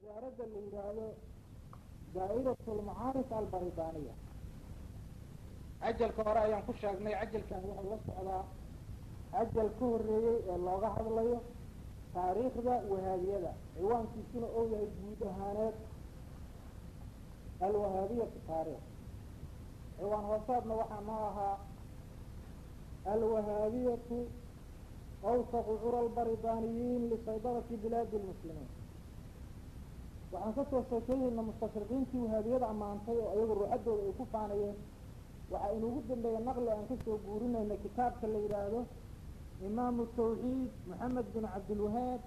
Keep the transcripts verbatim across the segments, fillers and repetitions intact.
وزارة الإنجاز دائرة المعارف البريطانية عجل كوراء ينقش أغني عجل كان وحي على عجل كوري اللغة حضليه تاريخ ذا وهابية ذا عوان كيسون أولى يجود هانات الوهابية في التاريخ عوان وصادنا وحا معها الوهابية أوسط عرى البريطانيين لسيطرة بلاد المسلمين وعن كسر الشيكين إن مستشرقين في وهابية عما أنتي وأيضا حدوا يكوف عنيين وحين جدا بي النقل أن كسر قولنا إن كتاب كاللي يراده إمام التوحيد محمد بن عبد الوهاب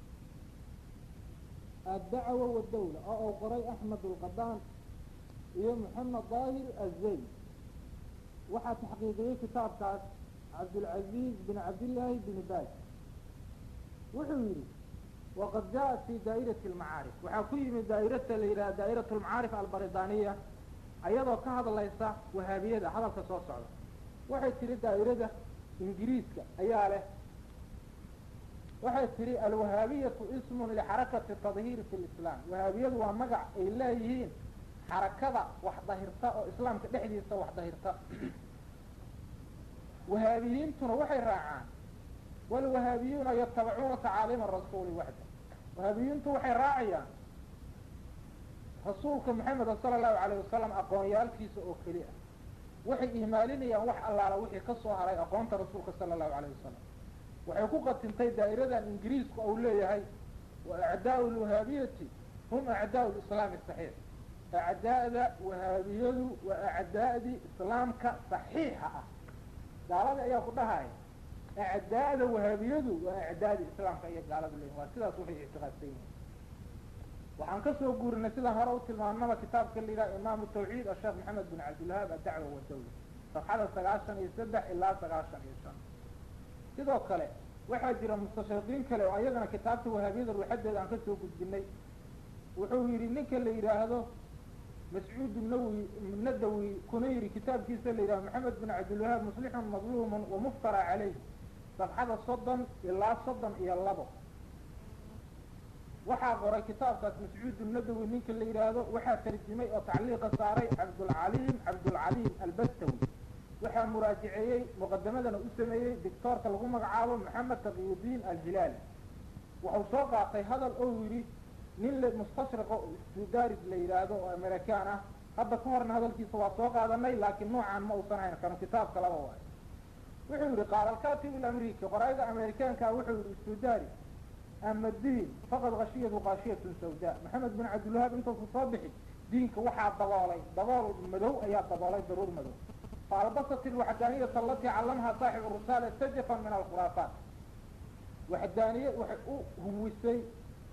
الدعوة والدولة أو قري أحمد القدان إيه محمد ظاهر الزين وحا تحقيقية كتاب كاس عبد العزيز بن عبد الله بن باز وحويري وقد جاءت في دائرة المعارف وحكي من دائرة إلى دائرة المعارف البريطانية أيضا كهذا الله يسا وهابية هذا التصوص على وحي تري دائرة إنجليزك أياله وحي تري الوهابية اسم لحركة التظهير في الإسلام وهابية ومقع إلهيين حركة وحظهرتاء وإسلام كدحديثة وحظهرتاء وهابيين تنوحي راعان والوهابيون يتبعون تعاليم الرسول وحده وهابيون توحي راعيا رسولك محمد صلى الله عليه وسلم أقوانيال كيس أوكلية وحي إهمالين يا وح الله على وحي قصوا علي أقوانت رسولك صلى الله عليه وسلم وحي قوقة تنتي دائرة الإنجليز أوليه هاي وأعداء الوهابية هم أعداء الإسلام الصحيح أعداء وهابية وأعداء إسلامك صحيحة قال هذا أيها كلها هاي أعداء وهابية وأعداء الإسلام كأي قال بالله وكذا صحيح اعتقادين وعن كسر قورنا سيدا هروت المعنى كتاب كاللي إمام التوحيد الشيخ محمد بن عبد الوهاب الدعوة والدولة فقال سقاشا يسدح إلا سقاشا يسان سيدا وكالي واحد جرى مستشرقين كالي وأيضا كتابته وهابية الوحدة عن كسر قدني وحويرين كاللي هذا مسعود النووي من الدوي كنيري كتاب كيس اللي محمد بن عبد الوهاب مصلح مظلوم ومفترى عليه صفحة صدا إلا صدا إيا اللبو وحا قرأ كتاب كاس مسعود الندوي منك اللي يراده وحا ترجمي وتعليق صاري عبد العليم عبد العليم البستوي وحا مراجعي مقدمة أسمي دكتور كالغمق عالم محمد تقي الدين الجلالي وحوصوق عطي هذا الأولي نيل مستشرق استداري اللي يراده وأمريكانا هذا كهرنا هذا الكيس واسوق هذا النيل لكن نوعا ما أصنعين كانوا كتاب كلابه وحوري قال الكاتب الأمريكي قرأي أمريكان كوحوري استداري أما الدين فقد غشية وغاشية سوداء محمد بن عبد الوهاب انت تصبحي دينك وحا الضوالي ضوال المدو أيها الضوالي ضرور مدو فالبسط الوحدانية التي علمها صاحب الرسالة سجفا من الخرافات وحدانية هو السي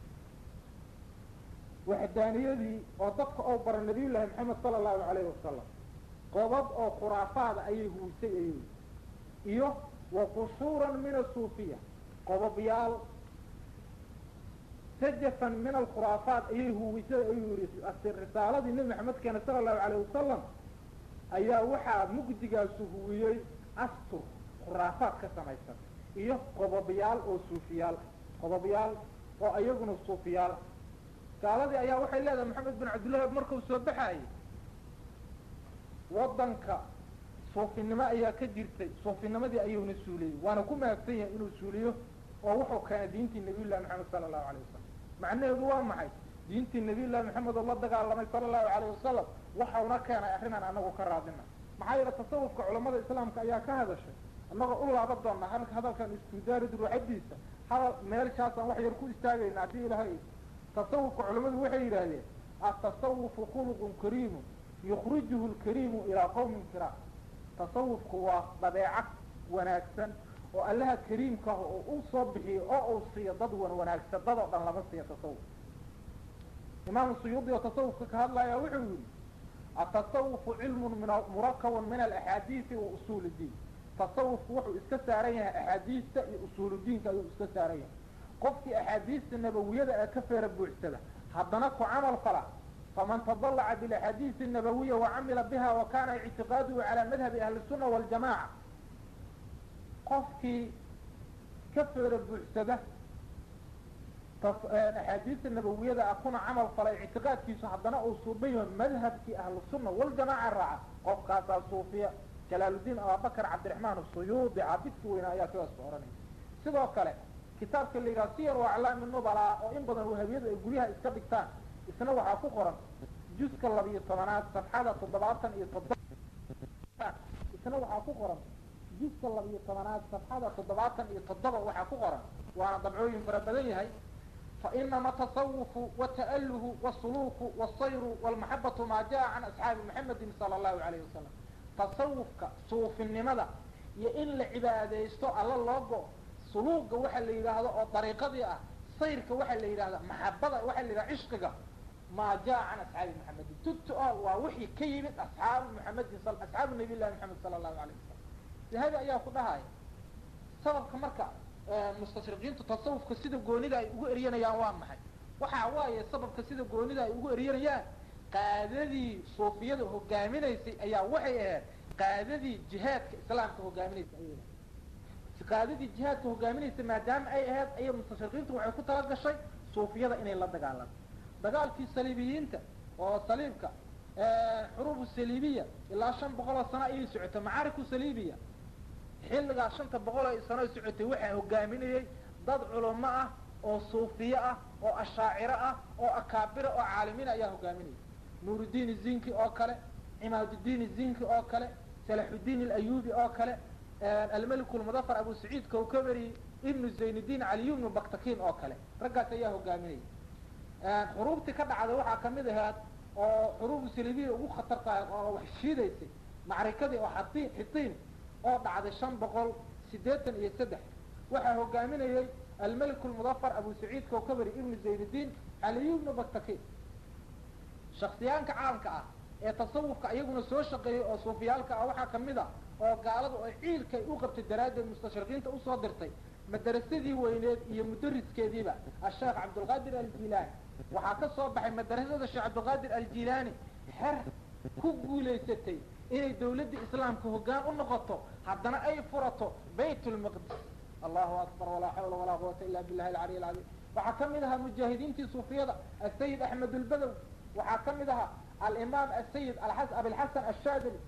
وحدانية دي وضق أوبر النبي الله محمد صلى الله عليه وسلم قبض أو خرافات أيه هو السي أيه إيه وقصورا من الصوفية قبضيال سجفا من الخرافات أيه هو السي الرسالة دي النبي محمد كان صلى الله عليه وسلم أيه وحا مقدقى سهوية أسطر خرافات كسميسا إيه قبضيال أو صوفيال قبضيال أو أيهن الصوفيال قال هذه أيها وحي الله محمد بن عبد الله بمركب سبحاي وضنك صوفي النماء أيها كجرتي صوفي النماء دي أيها نسولي وأنا كما أكتيه إنه سوليه ووحو كان دينتي النبي الله محمد صلى الله عليه وسلم مع أنه يقول معي دينتي النبي الله محمد الله دقاء الله صلى الله عليه وسلم وحونا كان أحرنا أنه كرادنا معايا التصوف كعلماء الإسلام كأيها كهذا الشيء أنه أقول الله عبدالنا هذا كان استداري الوحديثة هذا ميال شاسا وحي يركو استاغي نعطيه لهاي تصوف علماء وحي هذه التصوف خلق كريم يخرجه الكريم إلى قوم كرام تصوف هو ضبيعة وناكسا وقال لها كريم كهو أصبحي أو أصي ضدوا وناكسا ضدوا لما بس يتصوف إمام السيوطي وتصوف كهذا يا وحي التصوف علم من مركب من الأحاديث وأصول الدين تصوف وحو استساريها أحاديث أصول الدين كأيو استساريها قفت أحاديث النبوية كفر بوعسده حضناك عمل فلا فمن تضلع بالأحاديث النبوية وعمل بها وكان اعتقاده على مذهب أهل السنة والجماعة قفت كفر بوعسده أحاديث النبوية أكون عمل فلا اعتقاد في صحبنا أصوبيه مذهب في أهل السنة والجماعة الرعا قف قاسى الصوفية جلال الدين أبو بكر عبد الرحمن الصيوطي عبد وين آيات واسفورني سيدو كله كتابك اللي قاسير وأعلام النبلاء وإن بدن وهبيد يقوليها إسكابكتان إسنا وحا فقرا جزء كاللبي الطمانات صفحة تضباطا يتضبط إسنا وحا فقرا جزء كاللبي الطمانات صفحة تضباطا يتضبط وحا فقرا وأنا ضبعوين فربديهي فإنما التصوف والتأله والسلوك والصير والمحبة ما جاء عن أصحاب محمد صلى الله عليه وسلم تصوفك صوف النمذا يئن لعبادة يستوى الله الله سلوك وحا اللي يراهده أو طريقة دي أه صيرك وحا اللي يراهده محبة وحا اللي يراهده عشقك ما جاء عن أصحاب محمد تتؤى ووحي كيبت أصحاب محمد صلى أصحاب النبي الله محمد صلى الله عليه وسلم لهذا أيها خدها سبب كمركة مستشرقين تصوف كسيدة قونيدا يقو إريانا يا وامحي وحا وايا سبب كسيدة قونيدا يقو إريانا يا قاددي صوفية هو قامينيسي أيها وحي قاددي جهاد إسلام هو قامينيسي أيها قاددي جهاد هو قامينيسي ما دام أي أهد أي مستشرقين وحيكو تلقى الشيء صوفية إني الله دقال دقال في السليبيين وصليبك حروب السليبية إلا عشان بقول السنة إيه سعوته معارك سليبية xilliga shanta boqol ee sano socotay waxa hogaaminayay dad culimo ah oo suufiye ah oo ashaaciro ah oo akaabir oo caalimiin ayaa hogaaminayay nuuruddin zinki oo kale imaaduddin zinki oo kale salahuddin al-ayubi oo kale al-malik al-mudaffar abu sa'id kawkabari ibn zaynuddin ali ibn baktakin oo kale raggaas ayaa hogaaminayay xurubti ka dhacday waxa kamid ahayd oo xurub salibiya ugu khatarta oo wax shiidaysay macrakadii oo xatiin xitiin oo dhacday shan boqol sideetan iyo saddex waxa hogaaminayay al-malik al-mudaffar abu sa'id kawkabari ibn zaynuddin ali ibn baktakin shakhsiyaanka caamka ah ee tasawufka ayaguna soo shaqeeyay oo suufiyaalka ah waxa kamid ah oo gaaladu ay ciilkay u qabtay daraaddeed mustashriqiinta u soo dirtay madarasadii weyneed iyo mudarriskeediiba al-sheekh Abdul Qadir al-Jilani waxa ka soo baxay madrasada sheekh Abdul Qadir al-Jilani xer ku guuleysatay inay dawladda islaamka hoggaan u noqoto haddana ay furato baytul maqdis Allahu akbar wala hawla wala quwwata illa billahi al-ali al-azim waxa kamidaha mujaahidiintii suufiyada al-sayyid ahmed al-badawi waxa kamidaha al-imam al-sayyid al-hasan abi al-hasan al-shadili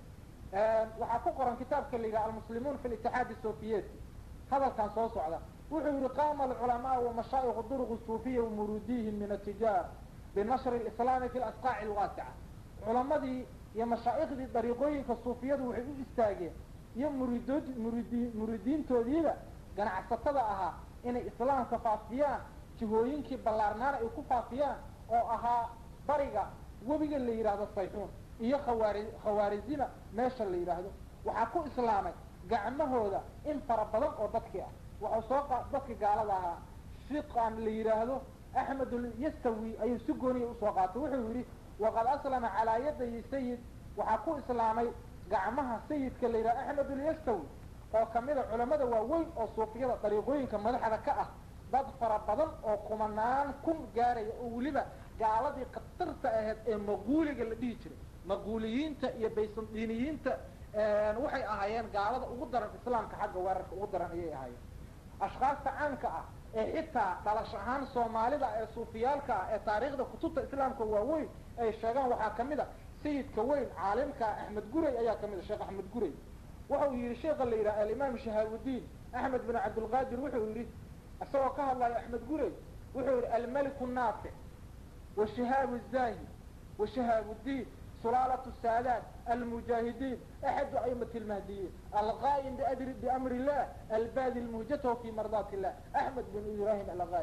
waxa ku qoran kitaabka liga al-muslimun fi al-ittihad as-sufiyati hadal kan soo socda wuxuu yiri qaama al-ulama wa mashayikh ad-duruq as-sufiyya wa murudihim min at-tijar binashr al-islam fi al-asqa' al-wasi'a ulamadii يا مشايخ دي طريقوين كالصوفيات وحي u istaageen iyo muridood muridiin muridiintooda ganacsatada aha inay islaamka faafiyaan jihooyinkii ballaarnaan ay ku faafiyaan oo ahaa bariga wabiga la yiraahdo sayxuun iyo khawaari khawaarizina meesha la yiraahdo waxa ku islaamay gacmahooda in fara badan oo dadkii ah waxa soo dadkii gaalada ahaa shiiqan la yiraahdo ahmed al-yastawi ayuu si gooniy u soo qaatay wuxuu yiri وقد أسلم على يدي سيد وحكو إسلامي قعمها سيد كالليلة أحمد اليستوي وكمل علماء ووين أو صوفية طريقوين كما لحظة كأه ضد فربضان أو قمنان كم جاري أوليبا قالدي قطرت أهد مقولي قال ديجري مقوليين تا يبيسن دينيين تا اه وحي أهيان قالد أقدر الإسلام كحق وارك أقدر أيه أهيان أشخاص عنك أه حتى دلشهان Soomaalida ee suufiyaalka ee taariikhda kutubta islaamka waaweyn ay sheegaan waxa kamida sayidka weyn caalimka Ahmed Guray ayaa kamida Sheekh Ahmed Guray wuxuu yiri sheekh la yiraahdo al-Imam Shahabuddin Ahmed bin Abdul Qadir wuxuu yiri asagoo ka hadlay Ahmed Guray wuxuu yiri al-Malik an-Nafi wa Shihab az-Zahi wa Shahabuddin سلالة السادات المجاهدين أحد أئمة المهديين الغائم بأدر بأمر الله الباذل المهجته في مرضات الله أحمد بن إبراهيم الغائم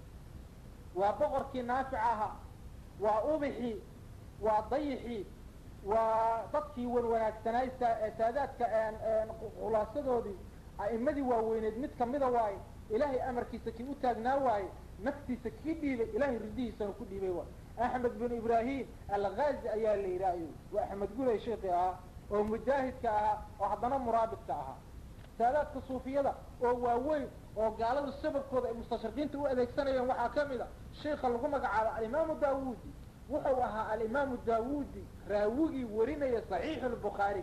وبغرك نافعها وأبحي وضيحي وضطكي والوناكتناي سادات خلاصته دي أئمدي وويند متكمدة واي إلهي أمر كيسكي أتاقنا واي نفسي سكيدي إلهي رديه سنكودي بيواي أحمد بن إبراهيم الغازي أيها اللي رأيه وأحمد قولي شيخها ومجاهد كها وحضنا مرابط كها سادات كصوفية وواوي وقالوا السبب كذا المستشرقين تقول إذا كسنا يوم وحاكمنا الشيخ اللقمك على الإمام الداودي وحوها الإمام الداودي راوي ورنا صحيح البخاري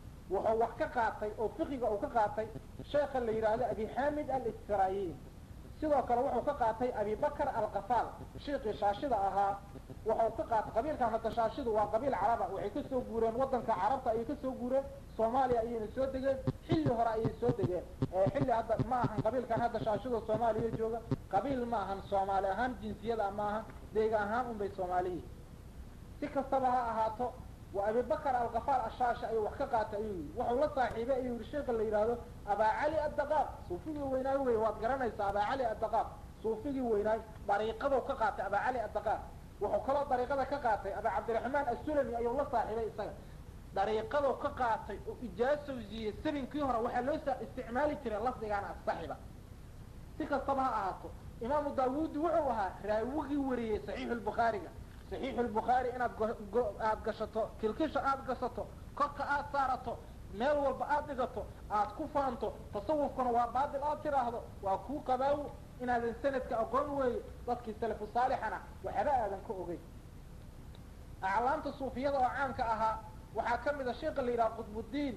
وحو كقاطي أو فقه أو كقاطي الشيخ اللي رأيه أبي حامد الإسرائيلي sidoo kale wuxuu ka qaatay abi bakr alqafaal sheekhi shaashida ahaa wuxuu ka qaatay qabiilkan hadda shaashidu waa qabiil caraba waxay ka soo guureen wadanka carabta ayay ka soo guureen soomaaliya ayayna soo degeen xilli hore ayay soo degeen xilli hadda ma ahan qabiilkan hadda shaashida soomaaliya jooga qabiil ma ahan soomaali ahaan jinsiyada ma ahan deegaan ahaan un bay soomaaliyiin si kastaba ha ahaato wa abi bakr alqafaal ashaashi ayuu wax ka qaatay ayuu yidhi wuxuu la saaxiibay ayuu yidhi sheekha la yidhaahdo abaa cali addaqaaq suufigii weynaay wey waad garanaysaa abaa cali addaqaaq suufigii weynaay dariiqaduu ka qaatay abaa cali addaqaaq wuxuu kaloo dariiqada ka qaatay abaa cabdiraxmaan assulami ayuu la saaxiibay isaga dariiqaduu ka qaatay oo ijaasow siiyey sabinkii hore waxaa loo isticmaali jiray lafdigaana asaxiba si kastaba ha ahaato imaamu daawuudi wuxuu ahaa raawigii wariyey saxiixu lbukhaariga saxiixu lbukhaari inaad aada gashato kilkisha aada gashato korka aada saarato meel walba aada dhigato aada ku faanto tasawufkuna waa baadil aad tiraahdo waa kuu qabaawo inaadan sanadka aqoon weeye dadkii salafu saalixana waxba aadan ka ogeyn aclaamta suufiyada oo caanka ahaa waxaa ka mid a sheekha la yidhaha qutbuddiin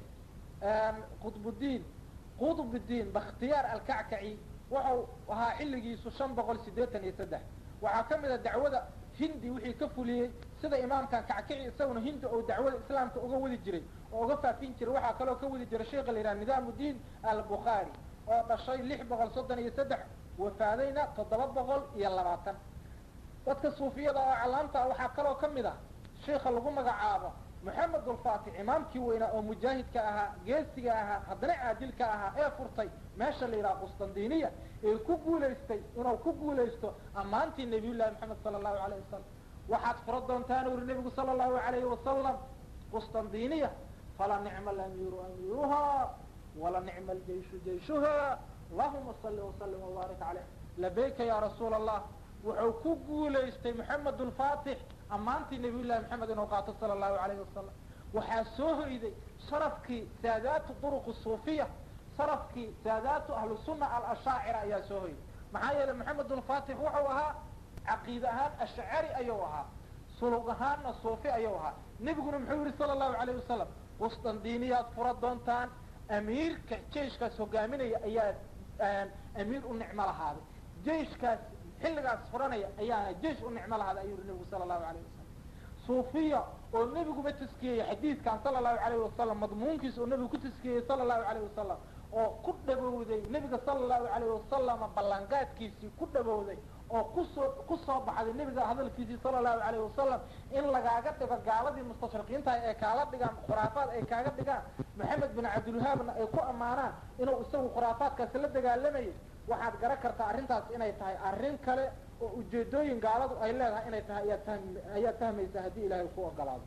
qutbuddiin qutbuddiin bakhtiyaar alkackaci wuxuu ahaa xilligiisu shan boqol siddeetan iyo saddex waxaa ka mid a dacwada hindi wixii ka fuliyey sida imaamkan kackici isaguna hindi oo dacwada islaamka uga wadi jiray oo uga faafin jiray waxaa kaloo ka wadi jiray sheekha la yidhaha nidaamudiin albukhaari oo dhashay lix boqol soddon iyo saddex wafaadayna toddoba boqol iyo labaatan dadka suufiyada oo aclaamta waxaa kaloo ka mid ah sheekha lagu magacaabo moxamed ulfaatix imaamkii weynaa oo mujaahidka ahaa geesiga ahaa haddana caadilka ahaa ee furtay meesha la yidhaha qustandiniya ee ku guulaystay inuu ku guulaysto ammaantii nabiyullahi maxamed sala allahu alayh wasalam waxaad fura doontaan uri nebigu sala allahu alayhi wasalam qustandiniya fala nicma alamiiru amiiruha wala nicma aljeyshu jeyshuha allahuma salli wasalim wabaarik caleyh labayka ya rasuula allah wuxuu ku guulaystay moxamed ulfaatix ammaantii nabiyullahi maxamed inuu qaato sala allahu alayhi wasalam waxaa soo hoyday sharafkii saadaatu duruq suufiya sharafkii saadaatu ahlu sunna alashaacira ayaa soo hoyday maxaa yeelay moxamed ulfaatix wuxuu ahaa caqiide ahaan ashcari ayuu ahaa sulug ahaanna suufi ayuu ahaa nebiguna muxuu yihi sala allahu alayh wasalam qustandiniyaad fura doontaan amiirka jeyshkaas hogaaminaya ayaa amiir u nicmo lahaaday jeyshkaas xilligaas furanaya ayaana jeish u nicmo lahaaday ayuu yihi nebigu sala allahu alayh wasalam suufiya oo nebiguba taskiyeyey xadiidkan sala allahu alayhi wasalam madmuunkiisa oo nebigu ku taskiyeyey sala allahu alayh wasalam oo ku dhabowday nebiga sala allahu alayh wasalama ballanqaadkiisii ku dhabowday oo kusoo ku soo baxday nebiga hadalkiisii sala allahu alayh wasalam in lagaaga dhigo gaaladii mustashriqiintaha ee kaala dhigaan khuraafaad ay kaaga dhigaan maxamed bin cabdilwahaabna ay ku ammaanaan inuu isagu khuraafaadkaasi la dagaalamayay waxaad garan kartaa arrintaas inay tahay arrin kale oo ujeedooyin gaaladu ay leedahay inay tahay ayaad fahm ayaad fahmaysaa haddii ilaahay ku ogolaado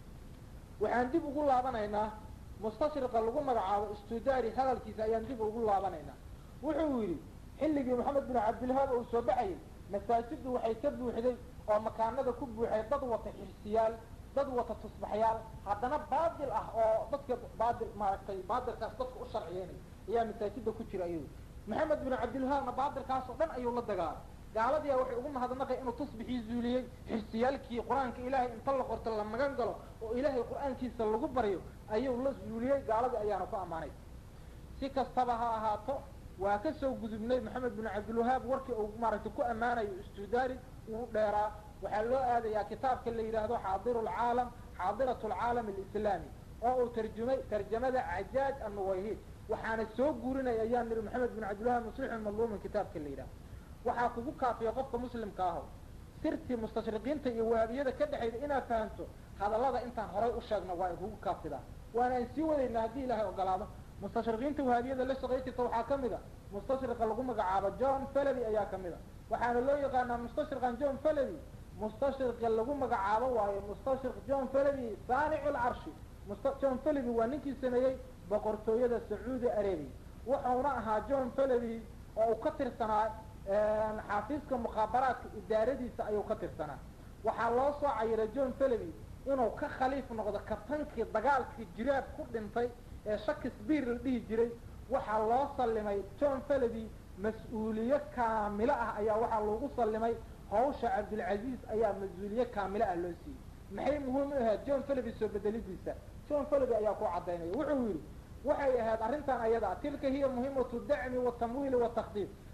waxaan dib ugu laabanaynaa mustashriqa lagu magacaabo istudaari hadalkiisa ayaan dib ugu laabanaynaa wuxuu yidhi xilligii maxamed bin cabdilwahaab uu soo baxayay masaajiddu waxay ka buuxday oo makaanada ku buuxay dad wata xirsiyaal dad wata tusbaxyaal haddana baadil ah oo dadka baadil maaragtay baadilkaas dadka u sharciyeynay ayaa masaajidda ku jira ayuu maxamed bin cabdilwahaabna baadilkaas oo dhan ayuu la dagaalay gaaladiia waxay ugu mahadnaqay inuu tusbixii zuuliyey xirsiyaalkii qur-aanka ilaahay inta la qorto la magan galo oo ilaahay qur-aankiisa lagu baryo ayuu la zuuliyey gaaladii ayaana ku ammaanay si kastaba ha ahaato waa ka soo gudubnay maxamed bin cabdilwahaab warkii uu maaragtay ku ammaanayo istudaari uu dheeraa waxaa loo aadayaa kitaabka la yidhaahdo xaadiru lcaalam xaadiratu alcaalam alislaami oo uu tarjumay tarjamada cajaaj annuwayhiid waxaana soo guurinaya ayaan niri maxamed bin cabdilwahaab muslixun madluumin kitaabka la yidhahdo waxaa kugu kaafiya qofka muslimka aho sirtii mustashriqiinta iyo wahabiyada ka dhexayda inaad fahamto hadallada intaan horay u sheegno waa kugu kaafidaa waana aan sii wadaynaa haddii ilaahay ogolaado mustashriqiinta wahabiyada la shaqay jirta waxaa ka mid a mustashriqa lagu magacaabo john falaby ayaa ka mid a waxaana loo yaqaanaa mustashriqan john falaby mustashriqa lagu magacaabo waayo mustashriq john falaby saanicu lcarshi must john falaby waa ninkii sameeyey boqortooyada sacuudi arabia wuxuuna ahaa john falaby oo uu ka tirsanaa xaafiiska mukhaabaraadka idaaradiisa ayuu ka tirsanaa waxaa loo soo cayiray john falaby inuu ka khaliif noqdo kabtankii dagaalkii jiraab ku dhintay ee shakespeare la dhihi jiray waxaa loo sallimay john falaby mas-uuliye kaamilo ah ayaa waxaa loogu sallimay hawsha cabdilcaziiz ayaa mas-uuliye kaamilo ah loo siiyey maxay muhiim u ahayd john falaby soo bedelidiisa john falaby ayaa ku caddaynaya wuxuu yidhi waxay ahayd arrintan ayada tilka hiya muhiimatu dacmi watamwiili watakdiib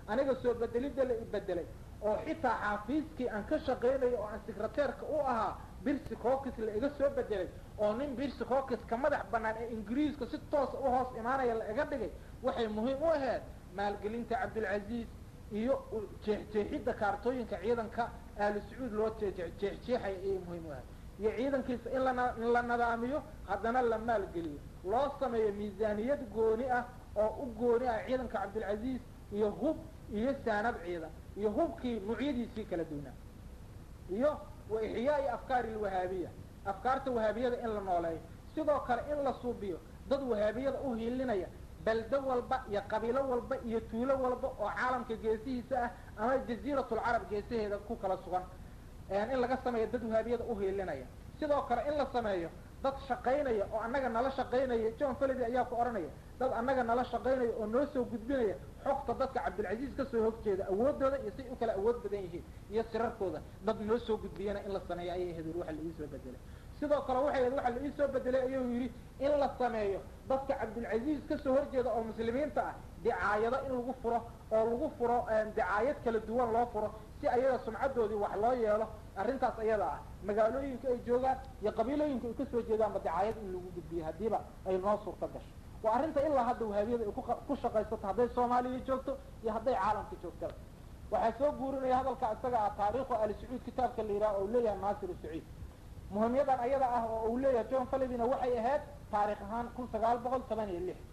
aniga soo bedelidda la ibedelay oo xitaa xaafiiskii aan ka shaqaynayo oo aan secretairka u ahaa birsi caucus la iga soo bedelay oo nin birsi caucus ka madax bannaan ee ingiriiska si toos u hoos imaanaya la iga dhigay waxay muhiim u ahayd maalgelinta cabdilcaziiz iyo jeexjeexidda kaartooyinka ciidanka ahlu sacuud loo jeexjeexaya ayay muhiim u ahayd iyo ciidankiisa in lana in la nadaamiyo haddana la maalgeliyo loo sameeyo miisaaniyad gooni ah oo u gooni ah ciidanka cabdilcaziiz iyo hub iyo saanad ciidan iyo hubkii nuucyadiisii kala duwnaa iyo wa ixyaa'i afkaari alwahaabiya afkaarta wahaabiyada in la nooleeyo sidoo kale in la suubiyo dad wahaabiyada u hiilinaya baldo walba iyo qabiilo walba iyo tuulo walba oo caalamka geesihiisa ah ama jaziiratulcarab geesaheeda ku kala sugan in laga sameeyo dad wahaabiyada u hiilinaya sidoo kale in la sameeyo dad shaqaynaya oo annaga nala shaqaynaya john Falledy ayaa ku oranaya dad annaga nala shaqaynaya oo noo soo gudbinaya xogta dadka cabdilcaziiz ka soo hogjeeda awoodooda iyo si u kala awood badan yihiin iyo sirarkooda dad noo soo gudbiyana in la sameeyo ayay ahayd waxa la ii soo bedelay sidoo kale waxay ahayd waxa la ii soo bedelay ayuu yidhi in la sameeyo dadka cabdilcaziiz ka soo horjeeda oo muslimiinta ah dicaayado in lagu furo oo lagu furo dicaayad kala duwan loo furo si ayada sumcadoodii wax loo yeelo arrintaas ayada ah magaalooyinka ay joogaan iyo qabiilooyinka ay ka soo jeedaanba dicaayad in lagu gudbiyo haddiiba ay noo suurta gasho waa arrinta ilaa hadda wahaabiyada ay ku shaqaysato hadday soomaaliya joogto iyo hadday caalamka joogtaba waxaa soo guurinaya hadalka isaga ah taariikhu ali sacuud kitaabka la yidhaha oo leeyahay naasir saciid muhimyadan ayada ah oo uu leeyahay john Falledyna waxay ahayd taarikh ahaan kun sagaal boqol toban iyo lix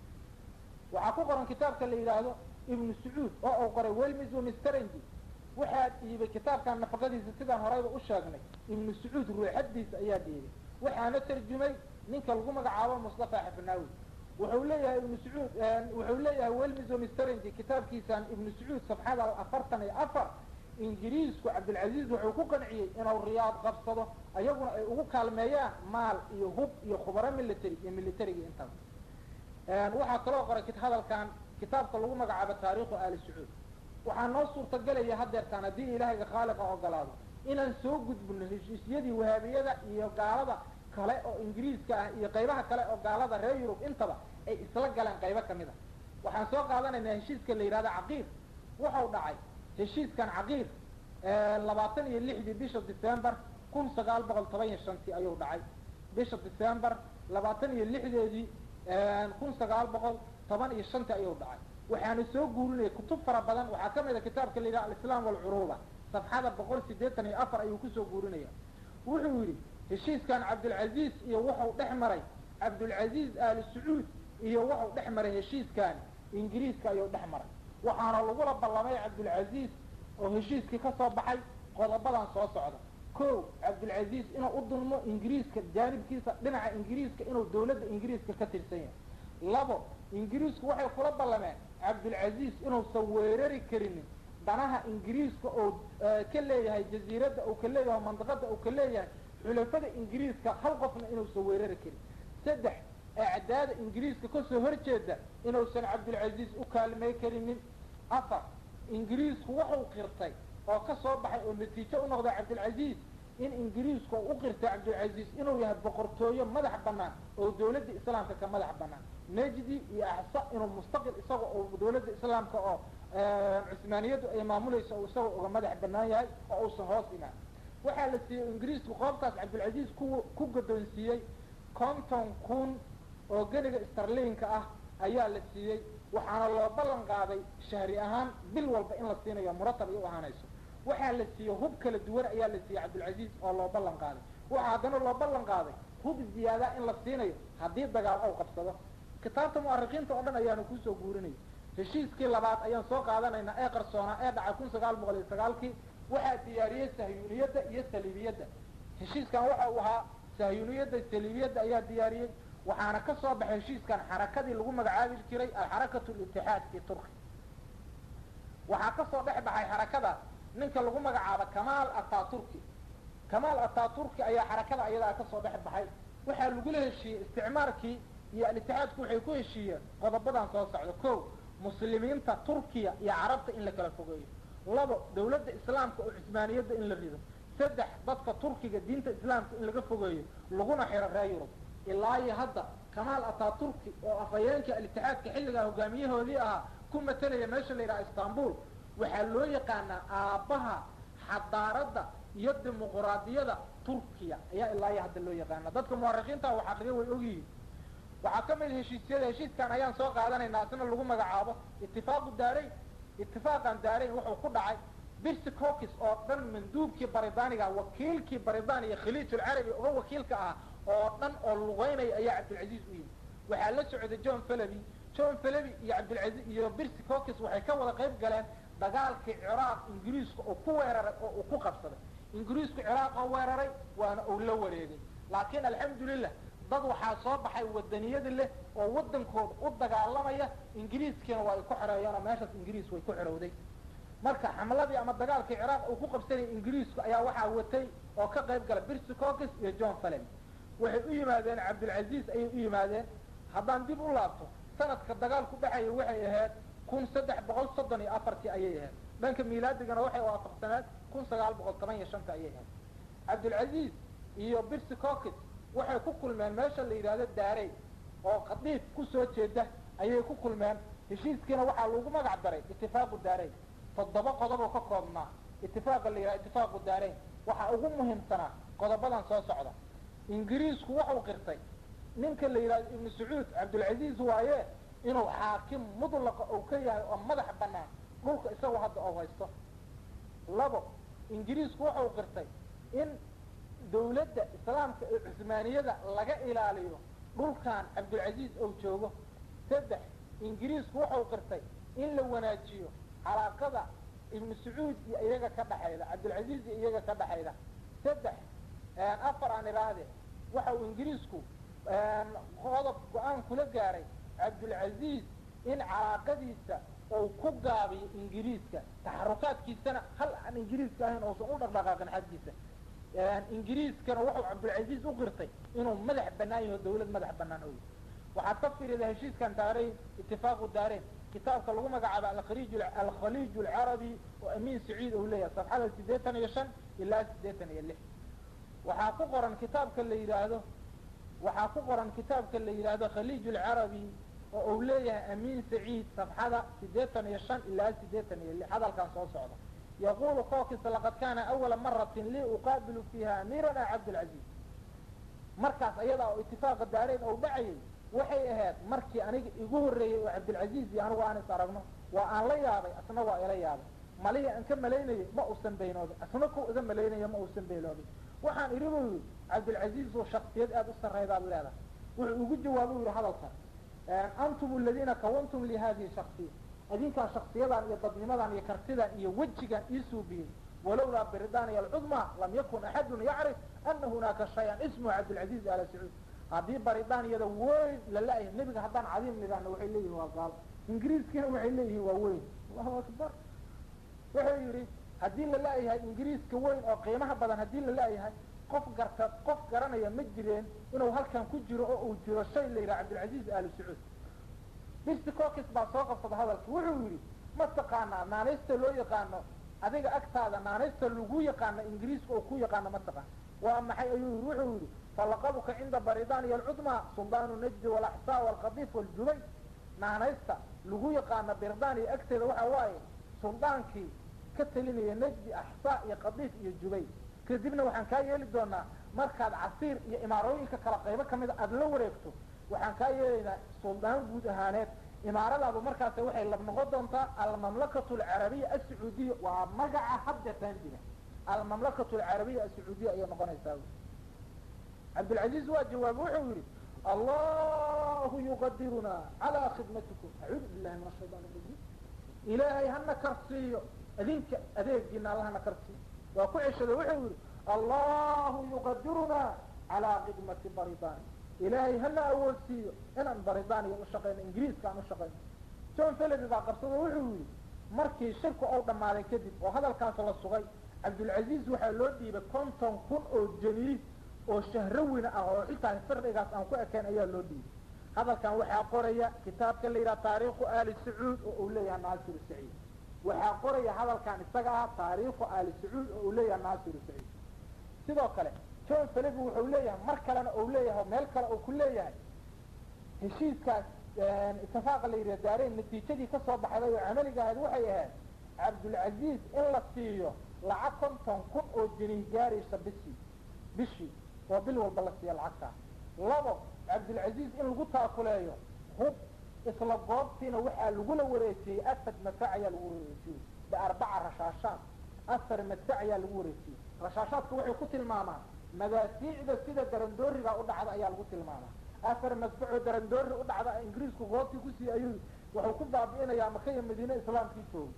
waxaa ku qoran kitaabka la yidhaahdo ibnu sacuud oo uu qoray welmis wamisterengi waxaa dhiibay kitaabkan nafaqadiisa sidaan horeyba u sheegnay ibnu sacuud ruuxadiisa ayaa dhiibay waxaana tarjumay ninka lagu magacaabo mustafa xafnaawi wuxuu leeyahay ibnu sacuud wuxuu leeyahay welmis wamisterengi kitaabkiisan ibnu sacuud safxada afartan iyo afar ingiriisku cabdilcaziiz wuxuu ku qanciyey inuu riyaad qabsado ayaguna ay ugu kaalmeeyaan maal iyo hub iyo khubaro military iyo militariga intaba waxaa kaloo qoray hadalkan kitaabka lagu magacaabo taariikhu ali sacuud waxaa noo suurtagelaya hadeertaan haddii ilaahayga khaaliqa ogolaado inaan soo gudbino heshiisyadii wahaabiyada iyo gaalada kale oo ingiriiska ah iyo qaybaha kale oo gaalada reer yurub intaba ay isla galeen qaybo kamid a waxaan soo qaadanaynaa heshiiska la yidhahdo caqiir wuxuu dhacay heshiiskan caqiir labaatan iyo lixdii bisha december kun sagaal boqol toban iyo shantii ayuu dhacay bisha december labaatan iyo lixdeedii kun sagaal boqol toban iyo shantii ayuu dhacay waxaana soo guurinaya kutub fara badan waxaa kamid a kitaabka la yidhaha alislaam walcuruuba safxada boqol siddeetan iyo afar ayuu kusoo guurinaya wuxuu yidhi heshiiskan cabdilcaziiz iyo wuxuu dhex maray cabdulcaziiz ali sacuud iyo wuxuu dhex maray heshiiskan ingiriiska ayuu dhex maray waxaana lagula ballamay cabdulcaziiz oo heshiiskii ka soo baxay qodobadan soo socda ko cabdulcaziiz inuu u dulmo ingiriiska jaanibkiisa dhinaca ingiriiska inuu dawladda ingiriiska ka tirsan yahay labo ingiriisku waxay kula ballameen cabdulcaziiz inuusan weerari karinin danaha ingiriiska oo ka leeyahay jaziiradda uu ka leeyahay mandaqada uu ka leeyahay xulafada ingiriiska hal qofna inuusan weerari karin saddex acdaada ingiriiska kasoo horjeeda inuusan cabdulcaziiz u kaalmay karinin afar ingiriisku wuxuu qirtay oo ka soo baxay oo natiijo u noqday cabdulcaziiz in ingiriisku u qirtay cabdulcaziiz inuu yahay boqortooyo madax banaan oo dawladda islaamka ka madax banaan najdi iyo axsa inuu mustaqil isaga oo dawladda islaamka oo cusmaaniyaddu ay maamulayso oo isaga uga madax banaan yahay oo uusan hoos imaan waxaa la siiyey ingiriisku qoobtaas cabdulcaziiz ku ku gadoonsiiyey konton kun oo geniga starlinka ah ayaa la siiyey waxaana loo ballan qaaday shahri ahaan bil walba in la siinayo muratab ay u ahaanayso waxaa la siiyey hub kala duwan ayaa la siiyey cabdulcaziiz oo loo ballan qaaday waxaa haddana loo ballan qaaday hub ziyaada in la siinayo haddii dagaal ou qabsado kitaabta mu'arikiinta oo dhan ayaanu kusoo guurinaya heshiiskii labaad ayaan soo qaadanaynaa ee qarsoonaa ee dhacay kun sagaal boqol iyo sagaalkii waxaa diyaariyey sahyuuniyadda iyo saliibiyadda heshiiskan waxa uu ahaa sahyuuniyadda saliibiyadda ayaa diyaariyey waxaana ka soo baxay heshiiskan xarakadii lagu magacaabi jiray alxarakatu litixaad fi turki waxaa kasoo dhex baxay xarakadaas ninka lagu magacaabo kamaal ataturki kamaal ataturki ayaa xarakada ayadaa kasoo dhex baxay waxaa lagula heshiiyey isticmaarkii iyo alitixaadku waxay ku heshiiyeen qodobadan soo socda ko muslimiinta turkiya iyo carabta in la kala fogeeyo labo dawladda islaamka oo cusmaaniyadda in la rido saddex dadka turkiga diinta islaamka in laga fogeeyo laguna xiro reer yurub ilaa iyo hadda kamaal ataturki oo afhayeenka alitixaadka xilligaa hogaamiyahoodii ahaa ku ku matalaya meesha la yidhaha istanbul waxaa loo yaqaanaa aabbaha xadaaradda iyo dimuquraadiyada turkiya ayaa ilaa iyo hadda loo yaqaana dadka muwarikiinta wax aqriya way ogyihiin waxaa ka mid heshiisyada heshiiskan ayaan soo qaadanaynaa isna lagu magacaabo itifaaqu daarayn itifaaqan daarayn wuxuu ku dhacay birsi cokis oo dhan manduubkii baridaniga wakiilkii baridaniya khaliijulcarabi uga wakiilka ah oo dhan oo lugeynaya ayaa cabdilcaziiz u yimid waxaa la socday john falaby john falaby iyo cabdilcaziiz iyo birsi cokis waxay ka wada qayb galeen dagaalkii ciraaq ingiriiska oo ku weeraray oo uu ku qabsaday ingiriisku ciraaq oo weeraray waana uu la wareegay laakiin alxamdulilah dad waxaa soo baxay wadaniyada leh oo wadankooda u dagaalamaya ingiriiskiina waa ay ku xoreeyeen oo meeshaas ingiriis way ku xorowday marka xamladii ama dagaalkii ciraaq uu ku qabsanayay ingiriisku ayaa waxaa watay oo ka qayb gala birsi cokis iyo john falaby waxay u yimaadeen cabdilcaziiz ayay u yimaadeen haddaan dib u laabto sanadka dagaalku dhexaya waxay ahayd kun saddex boqol soddon iyo afartii ayay ahayd dhanka milaadigana waxay waafaqsaneed kun sagaal boqol toban iyo shanta ayay ahayd cabdilcaziiz iyo birsi cokis waxay ku kulmeen meesha la yidhaahdo daarey oo qadiif kusoo jeeda ayay ku kulmeen heshiiskiina waxaa lagu magac daray itifaaqu daareyn toddoba qodoboo ka koobnaa itifaaqa la yidhahdo itifaaqu daareyn waxaa ugu muhiimsanaa qodobadan soo socda ingiriisku wuxuu qirtay ninka la yidhahdo ibnu sacuud cabdilcaziiz waaye inuu xaakim mudlaqa uu ka yahay oo madax banaan dhulka isagoo hadda oo haysto labo ingiriisku wuxuu qirtay in dawladda islaamka ee cusmaaniyada laga ilaaliyo dhulkan cabdilcaziiz ou joogo saddex ingiriisku wuxuu qirtay in la wanaajiyo calaaqada ibnu sacuud iyo iyaga ka dhaxayda cabdilcaziiz iyo iyaga ka dhaxayda saddex afar aan idhaahde waxa uu ingiriisku qodob go-aan kula gaaray cabdilcaziiz in calaaqadiisa uu ku gaabiyo ingiriiska taxarukaadkiisana hal aan ingiriiska ahayn uusan u dhaqdhaqaaqin xaggiisa ingiriiskana wuxuu cabdilcaziiz u qirtay inuu madax banaan yaho dawlad madax banaan oy waxaad ka fiirida heshiiskan daarayn itifaaqu daarayn kitaabka lagu magacaabo alkhaliij alkhaliij alcarabi oo amiin saciid uu leeyahay safxada siddeetan iyo shan ilaa siddeetan iyo lix waxaa ku qoran kitaabka la yidhaahdo waxaa ku qoran kitaabka la yidhaahdo khaliij alcarabi oo uu leeyahay amiin saciid safxada siddeetan iyo shan ilaa siddeetan iyo lix hadalkan soo socda yaqulu cokis laqad kana awala maratin lii uqaabilu fiiha amiirana cabdilcaziiz markaas ayadaa oo itifaaqa daarayn ou dhacayay waxay ahayd markii aniga igu horreeyey oo cabdilcaziiz iyo anigu aan is aragno waa aan la yaabay asna waa ila yaabay malihii aan ka malaynayay ma uusan beynoobin asna ku iga malaynaya ma uusan beynoobin waxaan idhi buu yidhi cabdilcaziiz oo shaksiyad aada u sarraydaa buu leedahay wuxuu ugu jawaabo u yidhi hadalkan antum aladiina kawantum li hadihi shaksiya adinkaan shaksiyadan iyo dadnimadan iyo kartidan iyo wejigan iisuubiyey walowlaa bridaniya alcudma lam yakun axadun yacrif ana hunaaka shay-an ismuhu cabdilcaziiz ala sacuud haddii baridaniyada weyn la la-yahay nebiga haddaan cadiim nidhaahno waxay leeyihin waa gaal ingiriiskiina waxay leeyihiin waa weyn allahu akbar wuxuu yidhi haddii la la-yahay ingiriiska weyn oo qiimaha badan haddii la la-yahay qof garta qof garanaya ma jireen inuu halkan ku jiro oo uu jiro shay la yidhaha cabdilcaziiz ali sacuud birsi cokis baa soo qabsada hadalka wuxuu yidhi ma taqaanaa naanaysta loo yaqaano adiga agtaada naanaysta lagu yaqaano ingiriiska oo ku yaqaano ma taqaan waa maxay ayuu yidhi wuxuu yidhi falaqabuka cinda baridaniya alcudma suldaanu najdi walaxsaa walqadiif waljubay naanaysta lagu yaqaano bridaniya agteeda waxa waaye suldaankii ka talinaya najdi axsaa iyo qadiif iyo jubay kadibna waxaan kaa yeeli doonaa markaad casiir iyo imaarooyinka kala qaybo kamida aada la wareegto waxaan kaa yeelaynaa suldaan guud ahaaneed imaaradaadu markaas waxay lab noqon doontaa almamlakatu alcarabiya asacuudiya waa magaca haddeetaan jira almamlakatu alcarabiya asacuudiya ayay noqonaysaa cabdilcaziiz waa jawaab wuxuu yidhi allahu yuqadiruna calaa khidmatikum acuudu billahi min ashaytaan irajim ilaahay hana karsiiyo adinka adeegiina alla hana karsiiyo waa ku ceshada wuxuu yidhi allahu yuqadiruna calaa khidmati baridani ilaahay hana awoodsiiyo inaan baridaniya u shaqayno ingiriiska aan u shaqayno john falaby baa qabsado wuxuu yidhi markii shirku ou dhammaaday kadib oo hadalkaas la sugay cabdilcaziiz waxaa loo dhiibay konton kun oo janiis oo shahrawina ah oo xitaa firdhigaas aan ku ekayn ayaa loo dhiibay hadalkan waxaa qoraya kitaabka la yidhaha taariikhu ali sacuud oo uu leeyahay naasiru saciid waxaa qoraya hadalkan isaga ah taariikhu ali sacuud oo uu leeyahay naasiru saciid sidoo kale john falaby wuxuu leeyahay mar kalena uu leeyahay meel kale uu ku leeyahay heshiiskaas اتفاق اللي يردارين نتيجة دي كسب بحذا وعملي قاعد وحيها عبد العزيز إلا فيه لعكم تنكون أو جنيه جاري سبسي بشي وبلو البلسية العكا لابو عبد العزيز إن القطة كلايه هو إسلا قابتين وحا لقول وريسي أفد مفاعي الوريسي بأربع رشاشات أثر مفاعي الوريسي رشاشات كوحي قتل ماما مدافيع إذا سيدة درندوري لا أدعى أيال قتل ماما أثر مدفع درندوري أدعى إنجليز كغوتي كسي أيوه وحكم بابئنا يا مخيم مدينة إسلام كيسو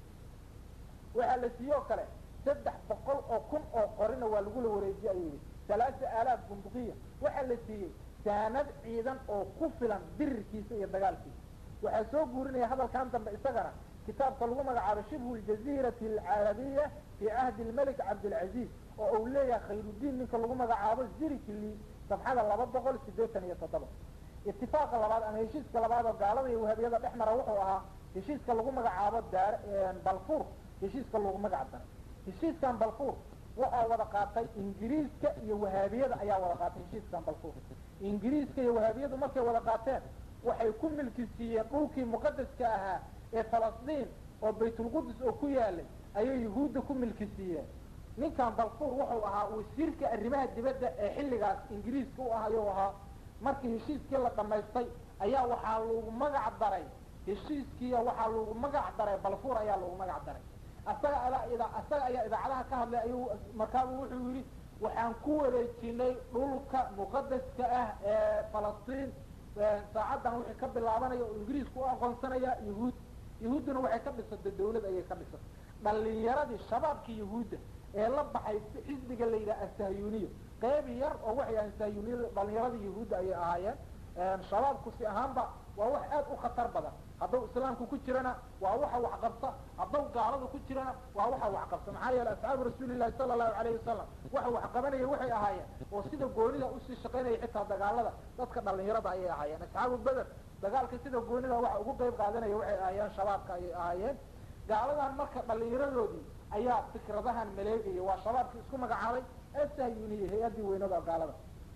وحا لسيو كلا سدح بقل أو كن أو قرن والقول وريسي أيوه ثلاثة آلاف بندقية وحا لسيو ساند عيدا أو كفلا بركيسة يدقالكي وحسو قورني هذا الكلام بإستغرى كتاب طلوما على شبه الجزيرة العربية في عهد الملك عبد العزيز وأولياء خير الدين من طلوما عابس زيرك اللي سبحان الله بقول سيديتنا يتطبق اتفاق الله أنا هشيس كالبعض القالبي وهذا يضع إحنا روحوها هشيس كاللغوما عابس دار بلفور هشيس كاللغوما عبدنا هشيس كان بلفور وحا ودقاتي إنجليزك يوهابية أيا ودقاتي هشيس كان بلفور إنجليزك يوهابية مكة ودقاتين waxay ku milkisiiyeen dhulkii muqaddaska ahaa ee Falastiin oo Baytul Quds oo ku yaalay ayay Yahuudda ku milkisiiyeen ninkan Balfour wuxuu ahaa wasiirka arrimaha dibadda ee xilligaas Ingiriiska u ahayo ahaa markii heshiiskii la dhameystay ayaa waxaa lagu magac daray heshiiskii waxaa lagu magac daray Balfour ayaa lagu magac daray asaga ala ida asaga ayaa idaacadaha ka hadlay ayuu markaa wuxuu yiri waxaan ku wareejinay dhulka muqaddaska ah ee Falastiin ساعدنا وحي كبل العبانية وإنجليز كوا أقنصانيا يهود يهودنا وحي كبل صد الدولة أي كبل صد بل يراد الشباب كي يهود يلبح حزب قال لي السهيونية قيب ير ووحي عن السهيونية بل يراد يهود أي آيات شباب كسي أهم بقى ووحي آد وخطر بدا هذا إسلام كو كتيرنا ووحي وحقبصة هذا قاعدة كتيرنا ووحي وحقبصة معايا الأسعاب رسول الله صلى الله عليه وسلم وحي وحقبنا وحي آيات وسيدة قولي له أسي الشقينة يحطها دقالة تذكر اللي يراد أي آيات أسعاب البدر دقال كسيدة قولي له وحي وقيب قاعدنا يوحي آيات شباب كأي آيات قاعدة المركب اللي يرادوا دي أيات فكرتها الملاقية وشباب كسكو مقعالي السهيونية هي دي وينوضع قاعدة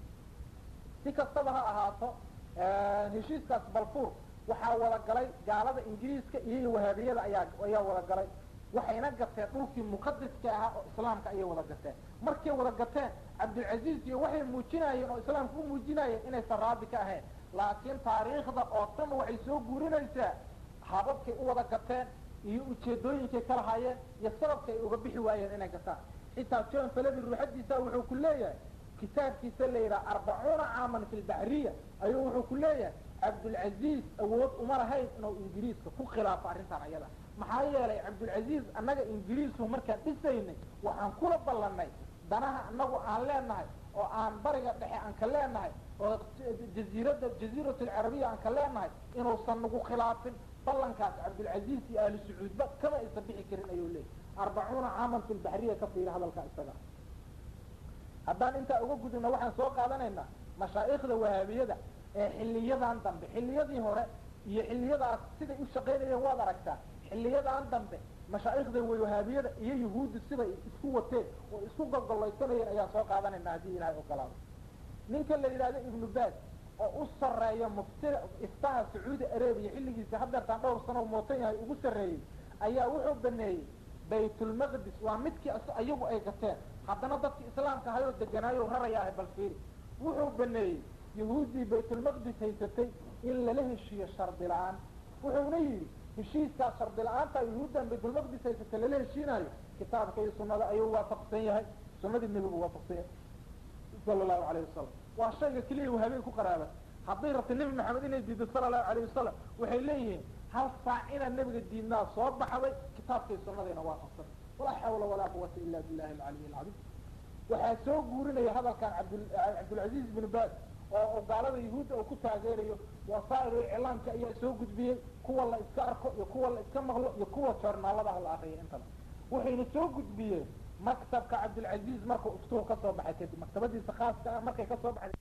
دي كالصبها أهاطو هشيس كاس بلفور waxaa wada galay gaalada Ingiriiska iyo wahaabiyada ayaa ayaa wada galay waxayna gatay dhulkii muqaddaska ah oo islaamka ay wada gatay markii wada gateen Abdul Aziz iyo waxay muujinayeen oo islaamku muujinayeen inay saraadi ka ahayn laakiin taariikhda oo tan waxay soo guurinaysaa hababkay u wada gateen iyo ujeedooyinkay kala hayeen iyo sababkay uga bixi waayeen inay gataan xitaa John Falabi ruuxdiisa wuxuu ku leeyahay kitaabkiisa leeyahay arbacuuna caaman fil bahriya ayuu wuxuu ku leeyahay عبد العزيز أود أمر هاي إنه إنجليز كفو خلاف عريسان عيالا محايا لي عبد العزيز أنك إنجليز هو مركز بسيني وعن كل بلاني دانها أنه عن لانهاي وعن برقة دحي عن كلانهاي وجزيرة الجزيرة العربية عن كلانهاي إنه صنقوا خلاف بلان كاس عبد العزيز في آل سعود بس كما يسبحي كرين أيولي أربعون عاما في البحرية كفير هذا الكائس هدان انت أقول إنه وحن سوق هذا إنه مشايخ الوهابية ده xilliyadan dambe xilliyadii hore iyo xilliyadaas sida u shaqeynayeen waad aragtaa xilliyadan dambe mashaayixda wahaabiyada iyo yahuud sida isku wateen oo isku gogoleysanayeen ayaa soo qaadanayna hadii Ilaahay oo kalaado ninka la yiraahdo Ibn Baz oo u sareeyo mufti iftaha Saudi Arabia xilligiisa hadda tan dhowr sano mootan yahay ugu sareeyay ayaa wuxuu baneeyay Baytul Maqdis waa midkii ayagu ay gateen haddana dadkii islaamka hayo deganaayo rarayaa balfiiri wuxuu baneeyay يهودي بيت المقدس هيستي إلا له الشيء الشرط الآن وحوني الشيء الشرط الآن تا يهودا بيت المقدس هيستي له الشيء ناي كتاب كي سنة أيوة وافقسيه سنة النبي وافقسيه صلى الله عليه وسلم والشيء كليه وهابيكو قرابة حضيرة النبي محمد يزيد صلى الله عليه وسلم وحيليه هل فاعنا النبي الدين ناس صواب حوي كتاب كي سنة وافقسيه ولا حول ولا قوة إلا بالله العلي العظيم وحاسو قورنا هذا كان عبد عبد العزيز بن باز وقالوا يهود أو كنت عزيريو وصائر الإعلام كأي سوق جبيه كوا الله إسكاركو يكوا الله إسكمغلو يكوا شرنا الله بها الآخرين انتظر وحين سوق جبيه مكتب كعبد العزيز مركو افتوه كصوب حكيت مكتبة دي سخاص مركو كصوب حكيت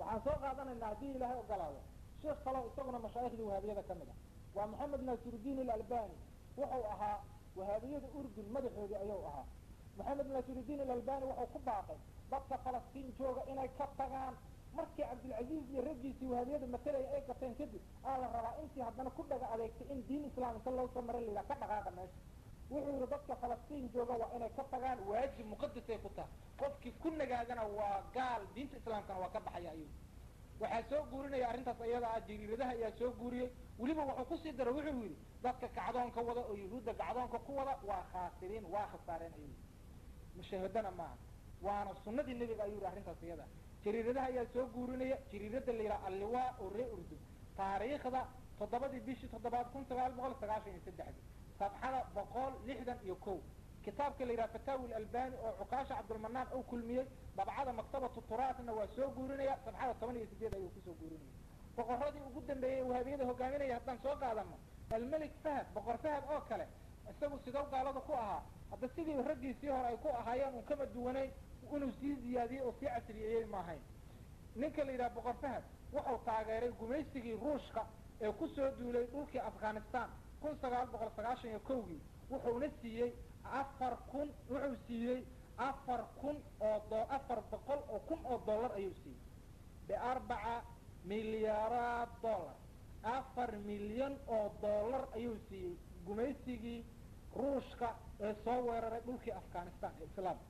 waxaan soo qaadanaynaa haddii ilaahay ogolaado sheekh kaloo isaguna mashaayikhdii wahaabiyada ka mid ah waa maxamed naasirudiin alalbani wuxuu ahaa wahaabiyada urdun madaxoodii ayuu ahaa maxamed naasirudiin alalbani wuxuu ku baaqay dadka falastiin jooga inay ka tagaan markii cabdilcaziiz iyo raggiisii wahaabiyada matalaya ay gateen kadib aa la rabaa intii haddana ku dhaga adeegtay in diin islaam inta loo soo maran layihaa ka dhaqaaqa meesha wuxuu yihi dadka falastiin jooga waa inay ka tagaan waajib muqadasay ku tahay qofkii ku nagaadana waa gaal diinta islaamkana waa ka baxaya ayuu waxaa soo guurinaya arrintaas iyada ah jariiradaha ayaa soo guuriyey weliba wuxuu kusii daray wuxuu yidhi dadka kacdoonka wada oo yuhuudda kacdoonka ku wada waa khaasiriin waa khasaareen ayuu mushaahadana maaha waana sunnadii nebiga ayuu yihi arrintaas iyada jariiradaha ayaa soo guurinaya jariirada la yidhaha alliwaa oo ree urdun taariikhda toddobadii bishii toddobaad kun sagaal boqol sagaashan iyo saddexdii sabxada boqol lixdan iyo kow kitaabka la yidhaha fataawi alalbani oo cukaasha cabdulmanaan uu kulmiyey dabcada maktabatu turaatna waa soo guurinaya sabxada toban iyo sideed ayuu kusoo guurinaya boqoradii ugu dambeeyey wahaabiyada hogaaminaya haddaan soo qaadano almelik fahad boqor fahad oo kale isagu sidow gaalada ku ahaa hadda sidii raggiisii hore ay ku ahaayeen un kama duwanayn inuu sii ziyaadiyey oo sii casriyeeyey maahayn ninka la yidhaha boqor fahad wuxuu taageeray gumaysigii ruushka ee kusoo duulay dhulkii afghanistan kun sagaal boqol sagaashan iyo kowgii wuxuuna siiyey afar kun wuxuu siiyey afar kun oo do afar boqol oo kun oo dollar ayuu siiyey biarbaca milyaaraad dollar afar milyan oo dollar ayuu siiyey gumaysigii ruushka ee soo weeraray dhulkii afghanistan ee islaamka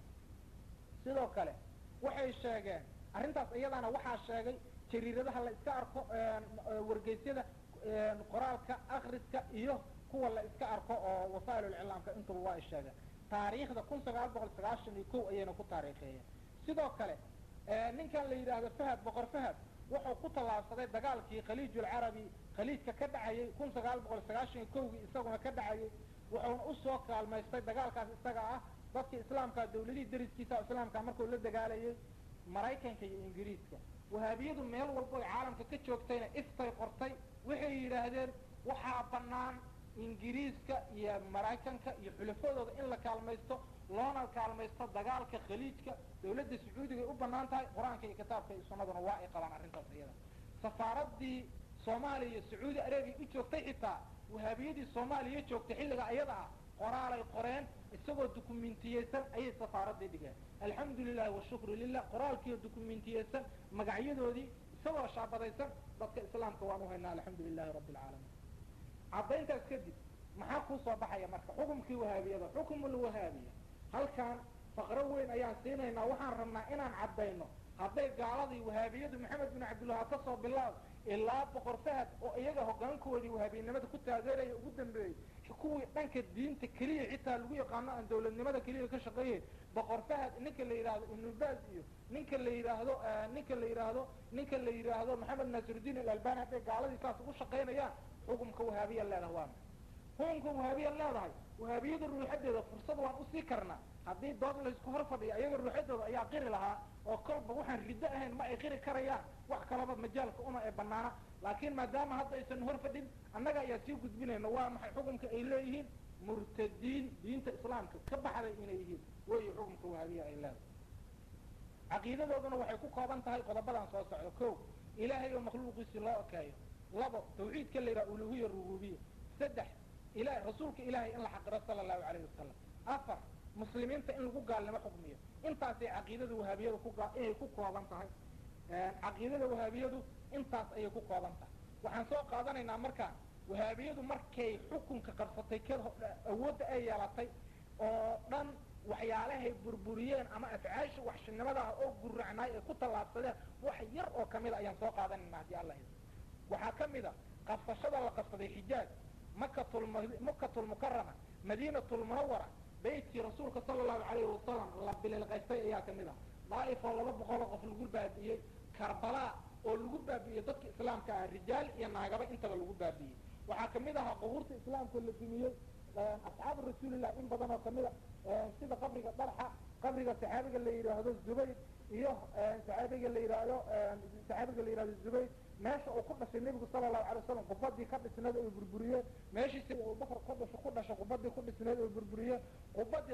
sidoo kale waxay sheegeen arrintaas iyadana waxaa sheegay jariiradaha la iska arko wargeysyada qoraalka akriska iyo kuwa la iska arko oo wasaa'ilulclaamka intuba waa ay sheegeen taariikhda kun sagaal boqol sagaashan iyo kow ayayna ku taariikheeyeen sidoo kale ninkan la yidhaahdo fahad boqor fahad wuxuu ku tallaabsaday dagaalkii khaliijulcarabi khaliijka ka dhacayay kun sagaal boqol sagaashan iyo kowgii isaguna ka dhacayay wuxuuna usoo kaalmaystay dagaalkaas isaga ah dadkii islaamka dawladihii dariskiisa islaamka markuu la dagaalayay maraykanka iyo ingiriiska wahaabiyadu meel walbo ay caalamka ka joogtayna iftay qortay waxay yidhaahdeen waxaa bannaan ingiriiska iyo maraykanka iyo xulafadooda in la kaalmaysto loona kaalmaysto dagaalka khaliijka dawladda sacuudiga ay u bannaan tahay qur-aanka iyo kitaabka iyo sunnaduna waa ay qabaan arrintaas iyada safaaradii soomaaliya iyo sacuudi arabiya u joogtay xitaa wahaabiyadii soomaaliya joogtay xilliga iyada ah qoraalay qoreen isagoo dukumentiyeysan ayay safaaradii dhigeen alxamdu lilahi washukru lilah qoraalkiiyo dukumentiyeysan magacyadoodii isagoo shaabadaysan dadka islaamka waan u haynaa alxamdu lilahi rabbi alcaalamiin caddayntaas kadib maxaa kuu soo baxaya marka xukumkii wahaabiyada xukumulwahaabiya halkaan faqro weyn ayaan siinaynaa waxaan rabnaa inaan caddayno hadday gaaladii wahaabiyadu maxamed bin cabdilwahaab ka soo bilaab ilaa boqor fahad oo iyaga hogaankoodii wahaabiyanimada ku taageeraya ugu dambeeyey kuwii dhanka diinta keliya xitaa lagu yaqaano aan dawladnimada keliya ka shaqeeyey boqor fahad ninka la yidhaahdo ibnulbaaz iyo ninka la yidhaahdo ninka la yidhaahdo ninka la yidhaahdo maxamed naasirudiin alalbani hadday gaaladii saas ugu shaqaynayaan xukumka wahaabiya leedahay waa xukumka wahaabiya leedahay wahaabiyada ruuxadeeda fursad waan usii karnaa haddii dood laysku hor fadhiya iyaga ruuxadooda ayaa qiri lahaa oo kolba waxaan riddo ahayn ma ay qiri karayaan wax kalaba majaalka uma ee banaana laakiin maadaama hadda aysan hor fadhin annaga ayaa sii gudbinayna waa maxay xukumka ay leeyihiin murtadiin diinta islaamka ka baxday inay yihiin weyi xukumka wahaabiya ay leedahay caqiidadooduna waxay ku kooban tahay qodobadan soo socdo ko ilaahay oo makhluuqiisi loo ekeeyo labo tawxiidka la yidhaha uluhiya rububiya saddex ila rasuulka ilaahay in la xaqiro sala allahu calayhi wasalam afar muslimiinta in lagu gaalnimo xukmiyo intaasay caqiidada wahaabiyadu ku inay ku kooban tahay caqiidada wahaabiyadu intaas ayay ku kooban tahay waxaan soo qaadanaynaa markaan wahaabiyadu markay xukunka qarsatay ka awoodda ay yeelatay oo dhan waxyaalahay burburiyeen ama afcaasha waxshinimada ah oo guracnaay ay ku tallaabsadeen wax yar oo kamida ayaan soo qaadanaynaa haddii alla yidhi waxaa ka mid a qabsashada la qabsaday xijaaj makatul makatulmukarama madiinatulmunawara beytkii rasuulka sala allahu calayhi wasalam la bililqaystay ayaa kamid ah daaif oo laba boqoloo qof lagu baabi'iyey karbala oo lagu baabi'iyey dadka islaamka ah rijaal iyo naagaba intaba lagu baabi'iyey waxaa kamid ahaa qubuurta islaamka la dumiyey asxaabu rasuulillah in badan oo kamid a sida qabriga darxa qabriga saxaabiga la yidhaahdo zubayr iyo saxaabiga la yidhaahdo saxaabiga la yidhahdo zubayr meesha uu ku dhashay nebigu sala allahu alay wasalam qubadii ka dhisneed oo burburiyeen meeshii sida abubakar ka dhasho ku dhashay qubadii ku dhisneed oo burburiyeen qubadii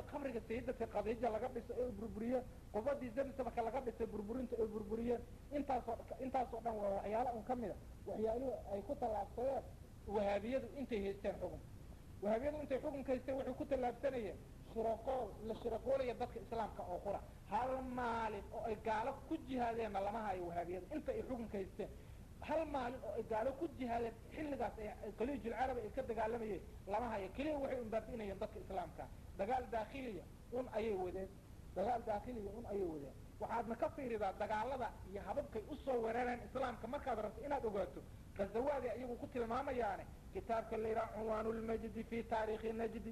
qabriga sayidati khadiija laga dhiso ee burburiye qubadii zamsamka laga dhisay burburinta ee burburiyeen intaasoo intaasoo dhan waa waxyaala un ka mida waxyaaluhu ay ku tallaabsadeen wahaabiyadu intay haysteen xukun wahaabiyadu intay xukunka haysteen waxay ku tallaabsanayeen shiraqool la shiraqoolaya dadka islaamka oo qura hal maalin oo ay gaalo ku jihaadeenna lama hayo wahaabiyada inta ay xukunka haysteen hal maalin oo ay gaalo ku jihaadeen xilligaas ay khaliijul carabi ay ka dagaalamayeen lama hayo keliya waxay unbaabi'inayeen dadka islaamka dagaal daakhiliya un ayay wadeen dagaal daakhiliya un ayay wadeen waxaadna ka fiiridaa dagaalada iyo hababkay usoo weerareen islaamka markaad rabto inaad ogaato gazawaaday ayagu ku tilmaamayaane kitaabka la yidhaha cunwaanulmajdi fi taarikhi najdi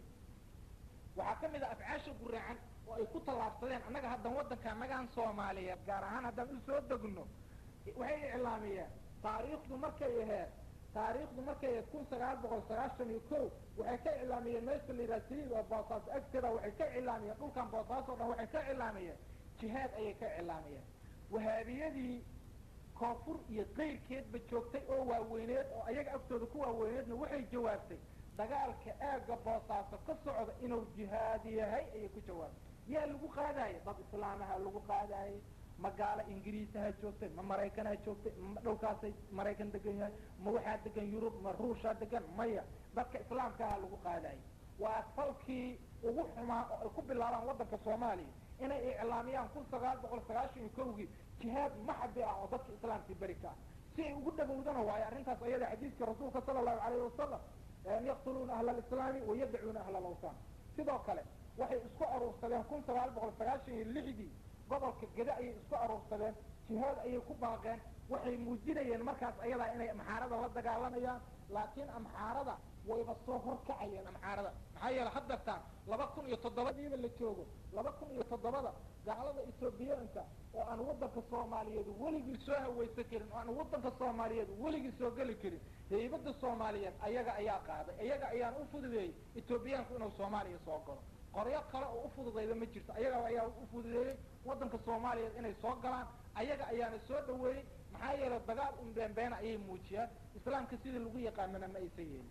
waxaa ka mid a afcaasha guraacan oo ay ku tallaabsadeen annaga haddan waddanka annagaan soomaaliyeed gaar ahaan haddaan u soo degno waxay iclaamiyeen taariikhdu markay aheed taariikhdu markay aheed kun sagaal boqol sagaashan iyo ko waxay ka iclaamiyeen meesha la yidhaha saliid oo boosaaso agteeda waxay ka iclaamiyeen dhulkan boosaaso o dhan waxay ka iclaamiyeen jihaad ayay ka iclaamiyeen wahaabiyadii koonfur iyo qayrkeedba joogtay oo waaweyneed oo ayaga agtooda ku waaweyneedna waxay jawaabtay dagaalka aagga boosaaso ka socda inuu jihaad yahay ayay ku jawaabtay yaa lagu qaadaaye dad islaamaha lagu qaadaaye ma gaalo ingiriisaha joogtay ma maraykanha joogtay ma dhulkaasay maraykan degan yahay ma waxaa degan yurub ma ruushaa degan maya dadka islaamkaha lagu qaadaaye waa falkii ugu xumaa oo ay ku bilaabaan waddanka soomaaliya inay iclaamiyaan kun sagaal boqol sagaashan iyo kowgii jihaad maxdi ah oo dadka islaamkii beri ka ah si ay ugu dhagowdana waayo arrintaas ayada xadiiskii rasuulka sala allahu alayhi wasalam yaqtuluuna ahla alislaami wayadacuuna ahla alawsaan sidoo kale waxay isku aruursadeen kun sagaal boqol sagaashan iyo lixdii gobolka geda ayay isku aruursadeen jihaad ayay ku baaqeen waxay muujinayeen markaas ayadaa inay amxaarada la dagaalamayaan laakiin amxaarada wayba soo horkacayeen amxaarada maxaa yeele haddartaan laba kun iyo toddobadiiba la joogo laba kun iyo toddobada gaalada etoobiyaanka oo aan waddanka soomaaliyeed weligii soo hawaysan karin oo aan waddanka soomaaliyeed weligii soo geli karin haybadda soomaaliyeed ayaga ayaa qaaday ayaga ayaan u fududeeyey etoobiyaanku inuu soomaaliya soo galo qoryo kale oo u fududayda ma jirto ayaga ayaa u fududeeyey waddanka soomaaliyeed inay soo galaan ayaga ayaana soo dhaweeyey maxaa yeele dagaal un beenbeena ayay muujiyaan islaamka sidii lagu yaqaanana ma aysan yeelin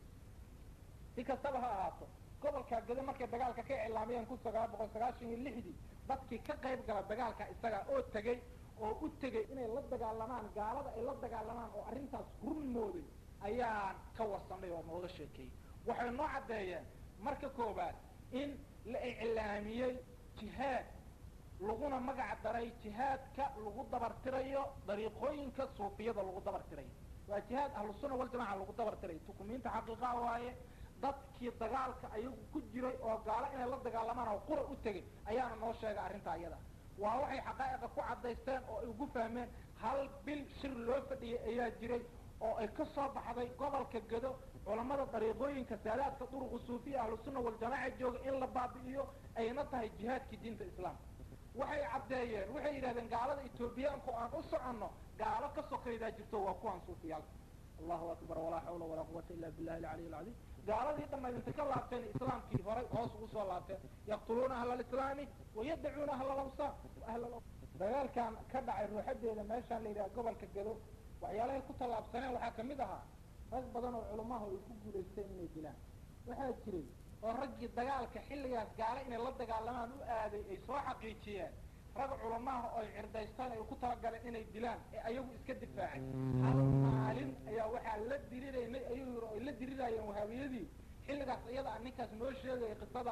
si kastaba ha ahaato gobolkaa gado markay dagaalka ka iclaamiyeen kun sagaal boqol sagaashan iyo lixdii dadkii ka qayb gala dagaalka isaga oo tegey oo u tegey inay la dagaalamaan gaalada ay la dagaalamaan oo arrintaas run mooday ayaan ka warsanay oo nooga sheekeeyey waxay noo caddeeyeen marka koobaad in la iclaamiyey jihaad laguna magac daray jihaadka lagu dabartirayo dariiqooyinka suufiyada lagu dabartirayo waa jihaad ahlusunna waljamaca lagu dabartirayo tukumiinta xaqiiqaa waaye dadkii dagaalka ayagu ku jiray oo gaalo inay la dagaalamaan oo qura u tegay ayaana noo sheegay arrintaa iyada waa waxay xaqaa'iqa ku caddaysteen oo ay ugu fahmeen hal bil shir loo fadhiyay ayaa jiray oo ay ka soo baxday gobolka gado culamada dariiqooyinka saadaadka duruqu suufiya ahlusunna waljamaaca jooga in la baabi'iyo ayna tahay jihaadkii diinta islaamka waxay caddeeyeen waxay yidhahdeen gaalada etoobiyaanku aan u soconno gaalo ka sokaydaa jirto waa kuwaan suufiyaalka allahu akbar walaa xawla walaa quwata illa billahi alcaliy alcadiim gaaladii dhammayd intay ka laabteen islaamkii horay hoos ugu soo laabteen yaqtuluuna ahla alislaami wayadacuuna ahla alawsaan ahla dagaalkan ka dhacay ruuxadeeda meeshaan la yidhaha gobolka gado waxyaalahay ku tallaabsaneen waxaa kamid ahaa rag badan oo culamaha ay ku guulaysteen inay dilaan waxaa jiray oo raggii dagaalka xilligaas gaalo inay la dagaalamaan u aaday ay soo xaqiijiyeen rag culamaha oo ay cirdaystaan ay ku talagaleen inay dilaan ee ayagu iska difaacay hal maalin ayaa waxaa la diriraynay ayuu yiri oo la diriraayeen wahaabiyadii xilligaas iyada aan ninkaas noo sheegay qisada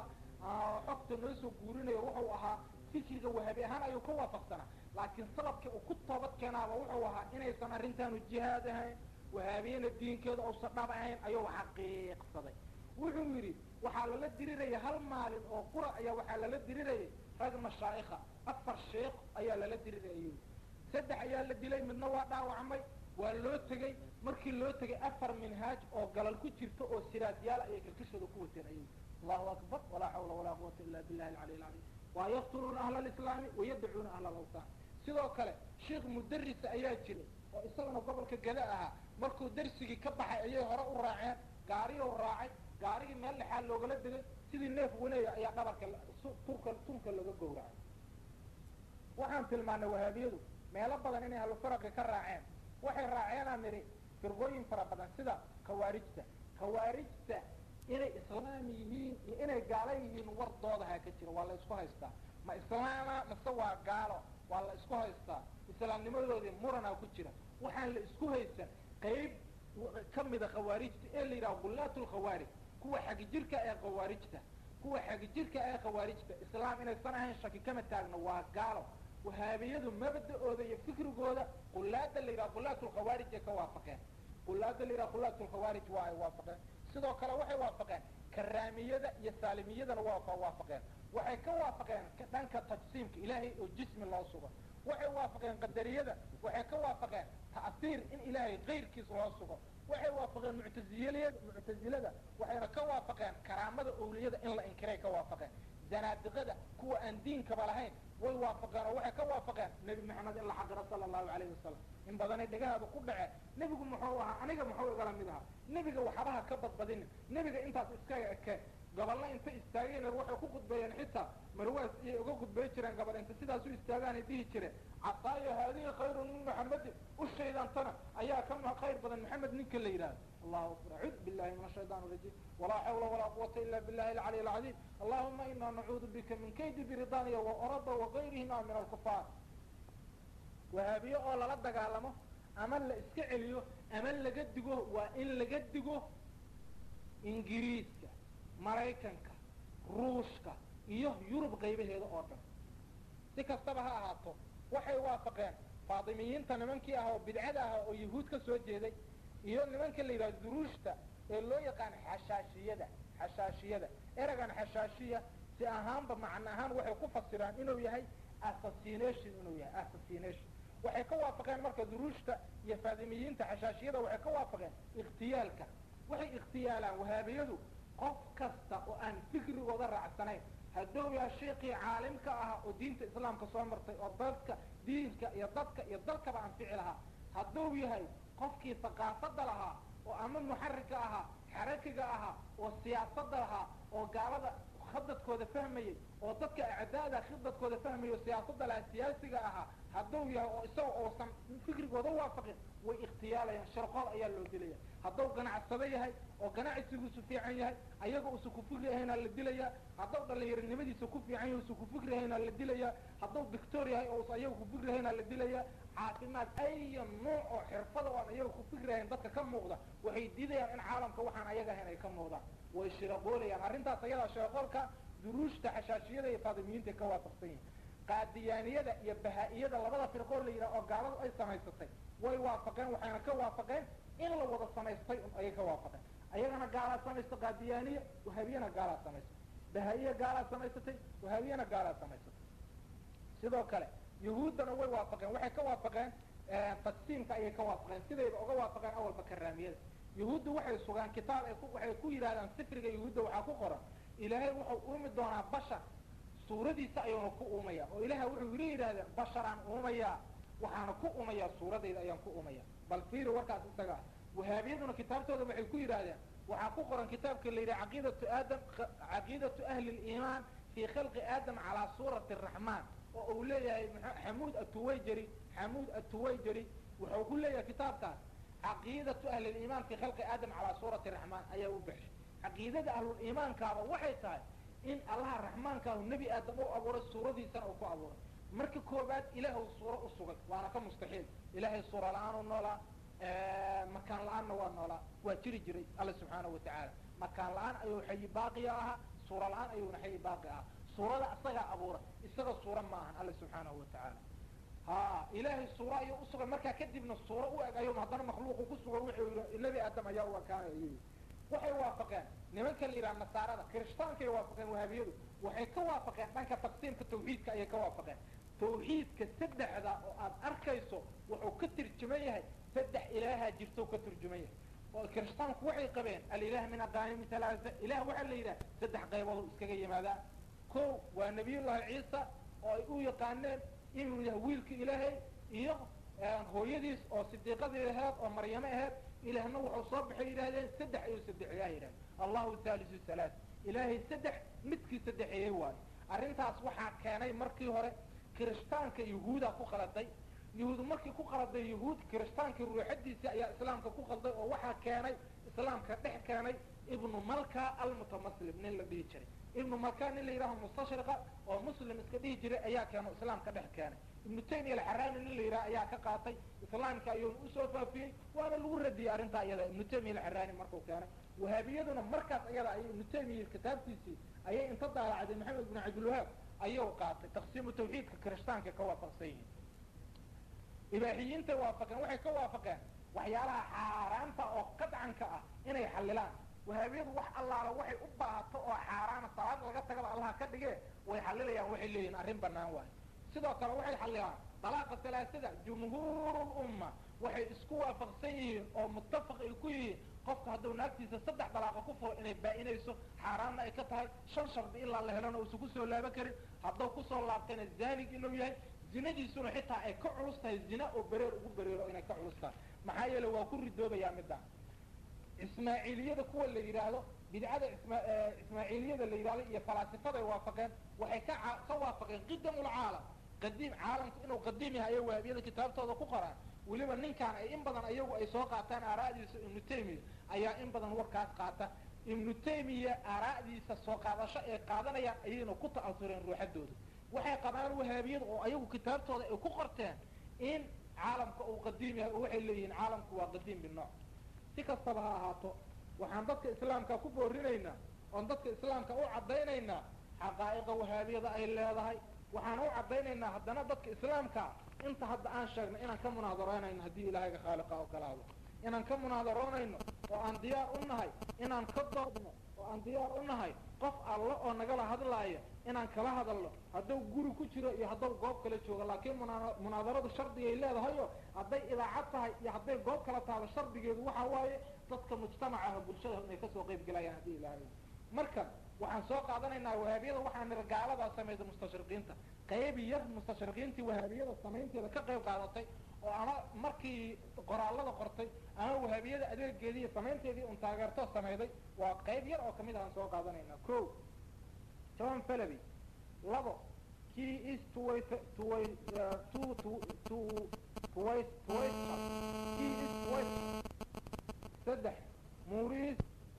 xogta noo soo guurinayo wuxuu ahaa fikriga wahaabi ahaan ayuu ka waafaqsanaa laakiin sababkii uu ku toobad keenaaba wuxuu ahaa inaysan arrintaanu jihaad ahayn wahaabiyana diinkeeda uusan dhab ahayn ayuu xaqiiqsaday wuxuu yidhi waxaa lala diriraya hal maalin oo qura ayaa waxaa lala dirirayay rag mashaa'ikha afar sheekh ayaa lala dirirayay saddex ayaa la dilay midna waa dhaawacmay waa loo tegey markii loo tegay afar minhaaj oo galal ku jirta oo siraadyaal ayay kalkashooda ku wateen ayay allahu akbar walaa xawla walaa quwata illa billahi alcaliy alcaliim waa yaqtuluuna ahla alislaami wayadacuuna ahla alawsaan sidoo kale sheekh mudarisa ayaa jiray oo isagana gobolka gada ahaa markuu darsigii ka baxay ayay hore u raaceen gaariyou raacay gaarigii meel dhexaa loogala degay sidii neef waneeya ayaa dhabarka turka tunka laga gowracay waxaan tilmaanay wahaabiyadu meelo badan inay ahlufaraqi ka raaceen waxay raaceenaan nidhi firqooyin fara badan sida khawaarijta khawaarijta inay islaam yihiin iyo inay gaalo yihiin wardoodaha ka jira waa la isku haystaa ma islaama mase waa gaalo waa la isku haystaa islaamnimadoodii muranaa ku jira waxaan la isku haysan qayb kamida khawaarijta ee la yidhaha gulaat lkhawaarij kuwa xagijirka ee khawaarijta kuwa xagijirka ee khawaarijta islaam inaysan ahayn shaki kama taagno waa gaalo wahaabiyadu mabda-ooda iyo fikrigooda qulaada la yidhaha gulaat lkhawaarij ay ka waafaqeen qulaada la yidhaha gulaat lkhawaarij waa ay waafaqeen sidoo kale waxay waafaqeen karaamiyada iyo saalimiyadana waa ka waafaqeen waxay ka waafaqeen dhanka tajsiimka ilaahay oo jismi loo sugo waxay waafaqeen qadariyada waxay ka waafaqeen ta'siir in ilaahay kayrkiis loo sugo waxay waafaqeen muctaziliyada muctazilada waxayna ka waafaqeen karaamada owliyada in la inkiray ka waafaqeen zanaadiqada kuwa aan diinkaba lahayn way waafaqeen oo waxay ka waafaqeen nebi maxamed in la xaqiro sala allahu calayhi wasalam in badanay dhagahaada ku dhaceen nebigu muxuu ahaa aniga muxuu igala mid ahaa nebiga waxabaha ka badbadinin nebiga intaas iskaga ekeen gabalna inta istaageen waxay ku khudbeeyeen xitaa marwaas iyay uga khudbey jireen gabal inta sidaas u istaagaanay dhihi jireen casaayo haadihi khayrun min maxamedin ushaydantana ayaa ka khayr badan maxamed ninka la yidhahdo allahu akbar acuudu billahi min ashaytaan arajiim walaa xawla walaa quwata ila billahi alcaliy alcadiim allahuma inaa nacuudu bika min kaydi biridaniya wa orada wagayrihima min alkufaar wahaabiye oo lala dagaalamo ama la iska celiyo ama laga digo waa in laga digo ingiriiska maraykanka ruushka iyo yurub qaybaheeda oo dhan si kastaba ha ahaato waxay waafaqeen faatimiyiinta nimankii ah oo bidcada ah oo yahuud ka soo jeeday iyo nimanka la yidhaha duruushta ee loo yaqaan xashaashiyada xashaashiyada eragan xashaashiya si ahaanba macno ahaan waxay ku fasiraan inuu yahay assassination inuu yahay assassination waxay ka waafaqeen marka duruushta iyo faatimiyiinta xashaashiyada waxay ka waafaqeen ikhtiyaalka waxay ikhtiyaalaan wahaabiyadu qof kasta oo aan fikrigooda raacsanayn hadduu yahay sheekii caalimka ahaa oo diinta islaamka soo martay oo dadka diinka iyo dadka iyo dalkaba anfici lahaa hadduu yahay qofkii thaqaafada lahaa oo ama muxarika ahaa xarakiga ahaa oo siyaasada lahaa oo gaalada khadadkooda fahmayay oo dadka acdaada khidadkooda fahmayay oo siyaasada lahaa siyaasiga ahaa hadduu yahay oo isaga uusan fikrigooda waafaqin way ikhtiyaalayaan sharqool ayaa loo dilaya hadduu ganacsado yahay oo ganacsigiisu fiican yahay ayaga uusan ku fikri ahaynaa la dilayaa hadduu dhalinyarinimadiisa ku fiican yahay uusan ku fikri ahaynaa la dilayaa hadduu doctor yahay oo usan ayaga ku fikri ahaynaa la dilayaa caafimaad aya nooc oo xirfada oo aan ayaga ku fikri ahayn dadka ka muuqda waxay diidayaan in caalamka waxaan ayaga ahayn ay ka muuqdaan way shiraqoolayaan arrintaas ayadaa shiraqoolka duruushta xashaashiyada iyo faatimiyiinta ka waafaqsan yihin qaadiyaaniyada iyo bahaa-iyada labada firqoo la yidhaha oo gaaladu ay samaysatay way waafaqeen waxayna ka waafaqeen in la wada samaystay ayay ka waafaqeen ayagana gaalaa samaysta qaadiyaaniya wahaabiyana gaalaa samaysatay bahaa-iya gaalaa samaysatay wahaabiyana gaalaa samaysatay sidoo kale yahuuddana way waafaqeen waxay ka waafaqeen taqsiimka ayay ka waafaqeen sidayba uga waafaqeen awalba karaamiyada yahuudda waxay sugaan kitaab ay ku waxay ku yidhahdaan sifriga yahuudda waxaa ku qoran ilaahay wuxuu uumi doonaa bashar suuradiisa ayuuna ku uumaya oo ilahay wuxuu yiri yidhahdeen basharaan uumayaa waxaana ku umayaa suuradayda ayaan ku umaya bal fiiri warkaas isaga wahaabiyaduna kitaabtooda waxay ku yidhaahdeen waxaa ku qoran kitaabka la yidhaha caqiidatu aadam caqiidatu ahli liimaan fii khalqi aadam calaa suurati araxmaan oo uu leeyahay xamuud atuwayjari xamuud atuwayjari wuxuu ku leeyahay kitaabkaas caqiidatu ahli liimaan fii khalqi aadam calaa suurati raxmaan ayaa u baxshay caqiidada ahluliimaankaaba waxay tahay in allaha raxmaankaah nebi aadam u abuuray suuradiisana uu ku abuuray marka koobaad ilaah u suuro u sugay waana ka mustaxiil ilaahay suura la-aan u noolaa makaan la-aanna waa noolaa waa jiri jiray alla subxaanahu watacaala makaan la-aan ayuu xayi baaqiya ahaa suura la-aan ayuuna xayi baaqi ahaa suurada isagaa abuuray isaga suura ma ahan alla subxaanahu watacaala ha ilaahay suura ayuu usugay markaa kadibna suuro u eg ayuu haddana makhluuqu ku sugan wuxuu yihi nebi aadam ayaa u ekaanay ayuu yihi waxay waafaqeen nimanka la yidhaha nasaarada kirishtaankaay waafaqeen wahaabiyadu waxay ka waafaqeen dhanka taqsiimka tawxiidka ayay ka waafaqeen tawxiidka saddexda oo aad arkayso wuxuu ka turjuman yahay saddex ilaahaa jirto ka turjuman yahay oo kirishtaanku waxay qabeen alilah min aqaanimi talaata ilah waxaa la yidhaha saddex qaybood iskaga yimaadaan ko waa nabiyullahi ciisa oo ay u yaqaaneen inuu yahay wiilka ilaahay iyo hooyadiis oo sidiiqadii aheed oo maryamo aheed ilaahna wuxuu soo baxay yidhahdeen saddex ayuu saddexeeyaa yidhahdeen allahu thalisu salaat ilaahay saddex midkii saddexeeyey waayo arrintaas waxaa keenay markii hore kirishtaanka yahuudaa ku qaladay yahuud markii ku qaladay yahuud kirishtaanka ruuxadiisii ayaa islaamka ku qalday oo waxaa keenay islaamka dhex keenay ibnu malka almutamaslim nin la dhihi jiray ibnu malka nin la yidhaho mustashriqa oo muslim iska dhihi jiray ayaa keeno islaamka dhex keenay ibnu taymiya alxaraani nin la yidhaha ayaa ka qaatay islaamka ayuuna usoo faafiyey waana lagu radiyey arrintaa iyada ibnu taymiya alxaraani markuu keenay wahaabiyaduna markaas iyada ay ibnu taymiya kitaabtiisii ayay inta daalacday maxamed ibnu cabdilwahaab ayuu qaatay taqsiimu tawxiidka kirishtaanka ka waafaqsan yihiin ibaaxiyiinta waafaqeen waxay ka waafaqeen waxyaalaha xaaraanta oo qadcanka ah inay xalilaan wahaabiyadu wax allaala waxay u baahato oo xaaraana salaad laga tagaba allaha ka dhigee way xalilayaan waxay leeyihin arrin banaan waayo sidoo kale waxay xalilaan dalaaqa salaasada jumhuurulumma waxay isku waafaqsan yihiin oo muttafaq ay ku yihiin qofka hadduu naagtiisa saddex dalaaqa ku furo inay baa-inayso xaaraanna ay ka tahay shan shardi ilaa la helana uusan kusoo laaban karin hadduu kusoo laabtayna zaanig inuu yahay zinadiisuna xitaa ay ka culus tahay zina oo bereer ugu bereero inay ka culus tahay maxaa yeele waa ku ridoobayaa midda ismaaciiliyada kuwa la yidhaahdo bidcada isma ismaaciiliyada la yidhahdo iyo falaasifaday waafaqeen waxay ka ka waafaqeen qidamulcaalam qadiim caalamku inuu qadiim yahay ayay wahabiyada kitaabtooda ku qoraan weliba ninkaan ay in badan ayagu ay soo qaataan aaraa'diisa ibnu taymiya ayaa in badan warkaas qaata ibnu taymiya aaraa'diisa soo qaadasho ay qaadanayaan ayayna ku ta'asureen ruuxadooda waxay qabaan wahaabiyada oo ayagu kitaabtooda ay ku qorteen in caalamka uu qadiim yahay oo waxay leeyihiin caalamku waa qadiim binooc si kastaba ha ahaato waxaan dadka islaamka ku boorinaynaa oon dadka islaamka u caddaynaynaa xaqaa'iqa wahaabiyada ay leedahay waxaan u caddaynaynaa haddana dadka islaamka inta hadda aan sheegno inaan ka munaadaroonayno haddii ilaahayga khaaliqa oo kala hadlo inaan ka munaadaroonayno oo aan diyaar u nahay inaan ka doodno oo aan diyaar u nahay qof alla oo nagala hadlaaya inaan kala hadalno hadduu guri ku jiro iyo hadduu goob kala joogo laakiin muna munaadaradu shardigay leedahayo hadday idaacad tahay iyo hadday goob kala tahdo shardigeedu waxa waaye dadka mujtamacaha bulshada inay kasoo qayb gelayaan haddii ilaahay marka waxaan soo qaadanaynaa wahaabiyada waxaa nira gaaladaa samayda mustashriqiinta qayb yar mustashriqiintii wahaabiyada samaynteeda ka qayb qaadatay oo ama markii qoraallada qortay ama wahaabiyada adeegeedii iyo samaynteedii un taageertoo samayday waa qayb yar oo kamid ahaan soo qaadanaynaa ko john falaby labo kii is tuway tuway tu tu tu tuway tuway kii is tuway saddex muuriis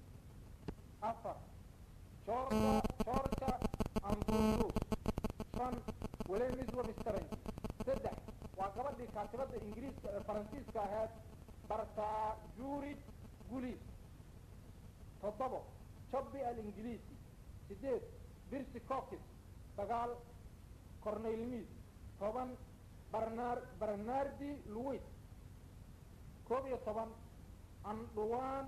afar Georgia, Georgia, Andrews, shan, Walemis Wamistaran, saddex, waa gabadhii kaatibada ingiriiska ee faransiiska ahayd barta jurid gulis, toddobo, Chubby al-Ingiliisi, sideed, Birsi Cockis, sagaal, Cornel Mead, toban, Bernard, Bernardi Louis, koob iyo toban, Anduwan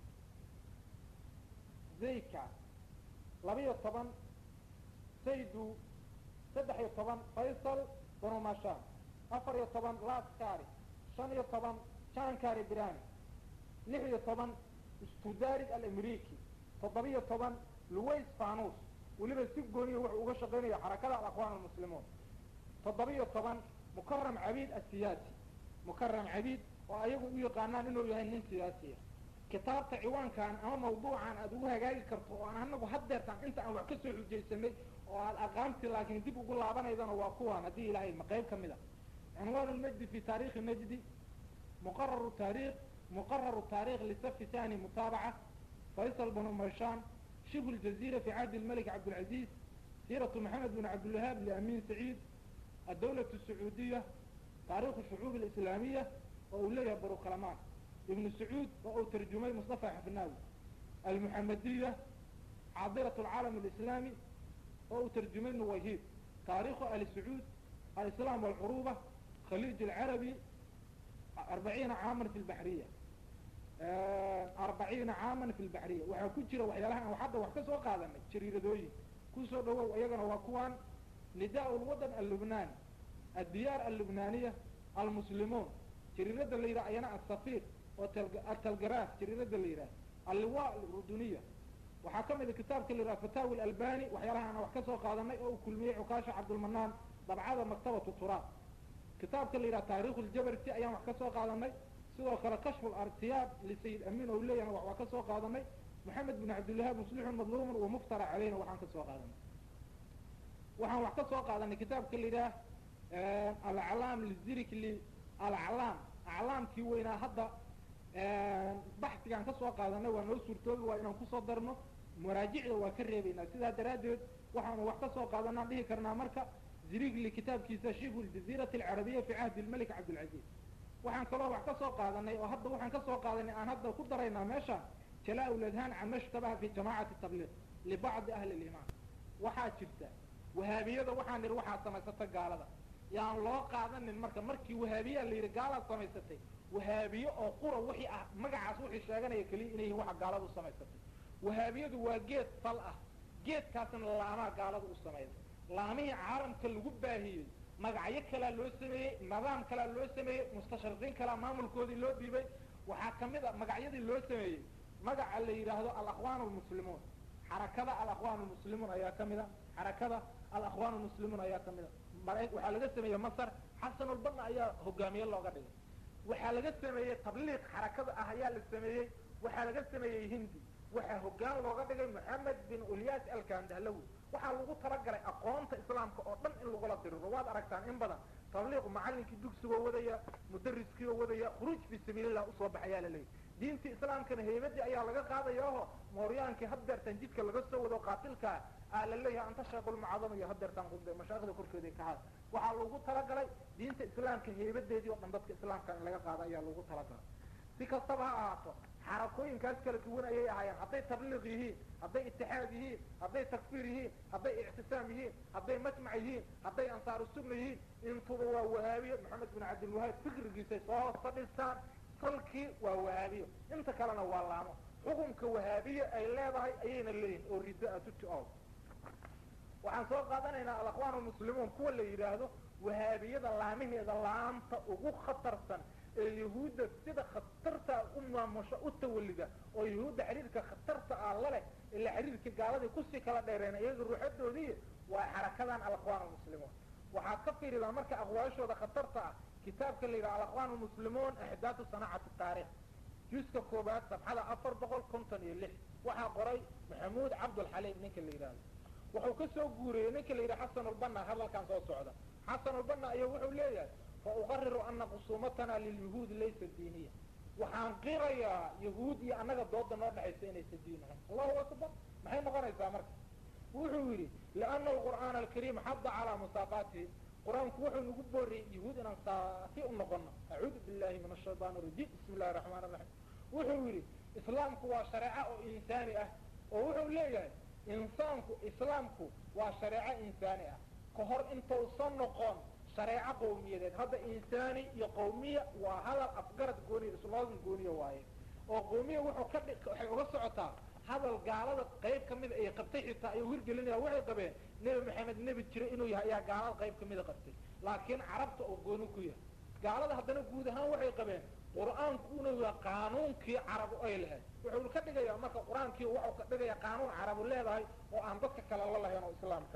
Zeyka, laba-iyo toban saydu saddex iyo toban faysal bonomashan afar iyo toban laskari shan iyo toban jankari birani lix iyo toban studarig alamriki toddoba-iyo toban luways fanus weliba si gooniya wuxuu uga shaqaynaya xarakada alaqwaan almuslimuun toddoba-iyo toban mukaram cabiid asiyaasi mukaram cabiid oo ayagu u yaqaanaan inuu yahay nin siyaasiya kitaabta ciwaankan ama mawduucan aada ugu hagaagi karto oo aan anagu haddeertaan inta aan wax ka soo xujaysanay oo aad aqaamti laakiin dib ugu laabanaydana waa kuwaan haddii ilaahay ma qayb ka mid a cinwaan lmajdi fi taarikhi najdi muqararu taarikh muqararu taarikh lisafi thani mutaabaca faysal bnu marshan shibhu ljazira fi cahdi lmalik cabdilcaziz siiratu maxamed bn cabdilwahaab liamin saciid addawlatu sacuudiya taarikhu shucuub alislaamiya oo uu leeyahay barukalamaan ibn sacuud oo uu tarjumay mustafa xafnaawi almuxamadiya caadirat alcaalam alislaami oo uu tarjumay nuwayhiid taarikhu ali sacuud alislaam walcuruba khaliij alcarabi arbaciina caaman fi lbaxriya arbaciina caaman fi lbaxriya waxaa ku jira waxyaalaha aan hadda wax ka soo qaadanay jariiradooyin kusoo dhawow iyagana waa kuwaan nidaa lwadan allubnaani addiyaar allubnaaniya almuslimuun jariirada la yidhaha ayana asafir oo atalgaraaf jariirada la yidhaha alliwa alurduniya waxaa ka mid a kitaabka la yidhaha fataawi albani waxyaalaha aan wax ka soo qaadanay oo uu kulmiyey cukaasha cabdulmanaan dabcada maktabatu turaab kitaabka la yidhaha taarikhu ljabarti ayaan wax ka soo qaadanay sidoo kale kashfu lartiyaab lisayid amin ou leeyahna wax waa ka soo qaadanay moxamed bin cabdillahaab muslixun madluumun wa muftara caleyna waxaan ka soo qaadanay waxaan wax ka soo qaadanay kitaabka la yidhaha alaclaam lizirikli alaclaam aclaamkii weynaa hadda baxsigaan ka soo qaadanay waa noo suurtoobi waa inaan kusoo darno maraajicda waa ka reebaynaa sidaa daraaddeed waxaanu wax ka soo qaadanaan dhihi karnaa marka zirigli kitaabkiisa shibhu ljaziirati alcarabiya fi cahdi lmelik cabdilcaziz waxaan kaloo wax ka soo qaadanay oo hadda waxaan ka soo qaadanay aan hadda ku daraynaa meesha jalaa ladhaan cama shtabaha fi jamaacati tabliiq libacdi ahli limaan waxaa jirta wahaabiyada waxaan idhi waxaa samaysata gaalada yaan loo qaadanin marka markii wahaabiyaa la yidhi gaalaad samaysatay wahaabiye oo qura wixii ah magacaas wixii sheeganaya keliya inay yihiin waxa gaaladu samaysatay wahaabiyadu waa geed fal ah geedkaasna laamaa gaalada u samayda laamihii caalamka lagu baahiyey magacyo kalaa loo sameeyey nidaam kalaa loo sameeyey mustashriqiin kalaa maamulkoodii loo dhiibay waxaa kamid a magacyadii loo sameeyey magaca la yidhaahdo alakhwaan almuslimuun xarakada alakhwaan almuslimuun ayaa kamid a xarakada alakhwaan almuslimuun ayaa kamid a waxaa laga sameeyey masar xasanulbanna ayaa hogaamiye looga dhigay waxaa laga sameeyey tabliiq xarakada ah ayaa la sameeyey waxaa laga sameeyey hindi waxaa hogaan looga dhigay moxamed bin ulyas alkandahlawi waxaa lagu talagalay aqoonta islaamka oo dhan in lagula diriro waad aragtaan in badan tabliiqu macalinkii dugsigoo wadaya mudariskiioo wadaya khuruuj fi sabiilillah usoo baxayaa la leeyahy diintii islaamkana heybadii ayaa laga qaadaya oho mooryaankii haddeertan jidka laga soo wado qaatilkaa aa la leeyahay anta sheekulmucadama iyo haddeertaan qubde mashaaikhda korkeeda ka haad waxaa lagu talagalay diinta islaamka heybadeedii oo dhan dadka islaamka in laga qaado ayaa lagu talagalay si kastaba ha ahaato xarakooyinkaas kala duwan ayay ahaayeen hadday tabliiq yihiin hadday itixaad yihiin hadday takfiir yihiin hadday ictisaam yihiin hadday majmac yihiin hadday ansaaru sunna yihiin intuba waa wahaabiyo maxamed bin cabdilwahaab fikrigiisay soo hoos fadhistaan salkii waa wahaabiyo inta kalena waa laamo xukunka wahaabiye ay leedahay ayayna leeyihin oo riddo ah tuti o waxaan soo qaadanaynaa alakhwaan almuslimuun kuwa la yidhaahdo wahaabiyada laamaheeda laanta ugu khatarsan ee yahuudda sida khatartaa u maamusho u tawalida oo yahuudda xiriirka khatarta ah laleh ila xiriirka gaaladii kusii kala dheereen iyaga ruuxadoodii waa xarakadan alakhwaan almuslimuun waxaad ka fiiridaa marka aqwaashooda khatarta ah kitaabka la yidhaha alakhwaan almuslimuun axdaatu sanaacati taarikh juska koobaad sabxada afar boqol konton iyo lix waxaa qoray maxamuud cabdulxaliim ninka la yidhaahdo wuxuu ka soo guuriyey ninka la yidhaha xasanulbanna hadalkan soo socda xasanulbanna ayaa wuxuu leeyahay fa uqariru ana khusuumatana lilyahuudi laysa diiniya waxaan qirayaa yahuud iyo annaga dooda noo dhexaysa inaysa diin ahayn allahu akbar maxay noqonaysaa marka wuxuu yidhi liana alqur'aana alkariim xadda calaa musaaqaatihi qur-aanku wuxuu nagu booriyey yahuud inaan saati u noqono acuudu billahi min ashaytaan arajiim bismi illahi raxmaan raxiim wuxuu yidhi islaamku waa shareeco oo insaani ah oo wuxuu leeyahay insaanku islaamku waa shareeco insaani ah ka hor intausan noqon shareeco qawmiyadeed hadda insaani iyo qawmiya waa hadal afgarad gooniya isloogan gooniya waaye oo qawmiya wuxuu ka dhi waxay uga socotaa hadal gaalada qayb kamida ay qabtay xitaa ay hirgelinaya waxay qabeen nebi maxamed nebi jira inuu yahay ayaa gaalada qayb kamida qabtay laakiin carabta oo gooni ku yahay gaalada haddana guud ahaan waxay qabeen qur-aanku inuu yahay qaanuunkii carabu ay lahayd wuxuu ka dhigayaa marka qur-aankii wuxuu ka dhigayaa qaanuun carabu leedahay oo aan dadka kale la lahayn oo islaamka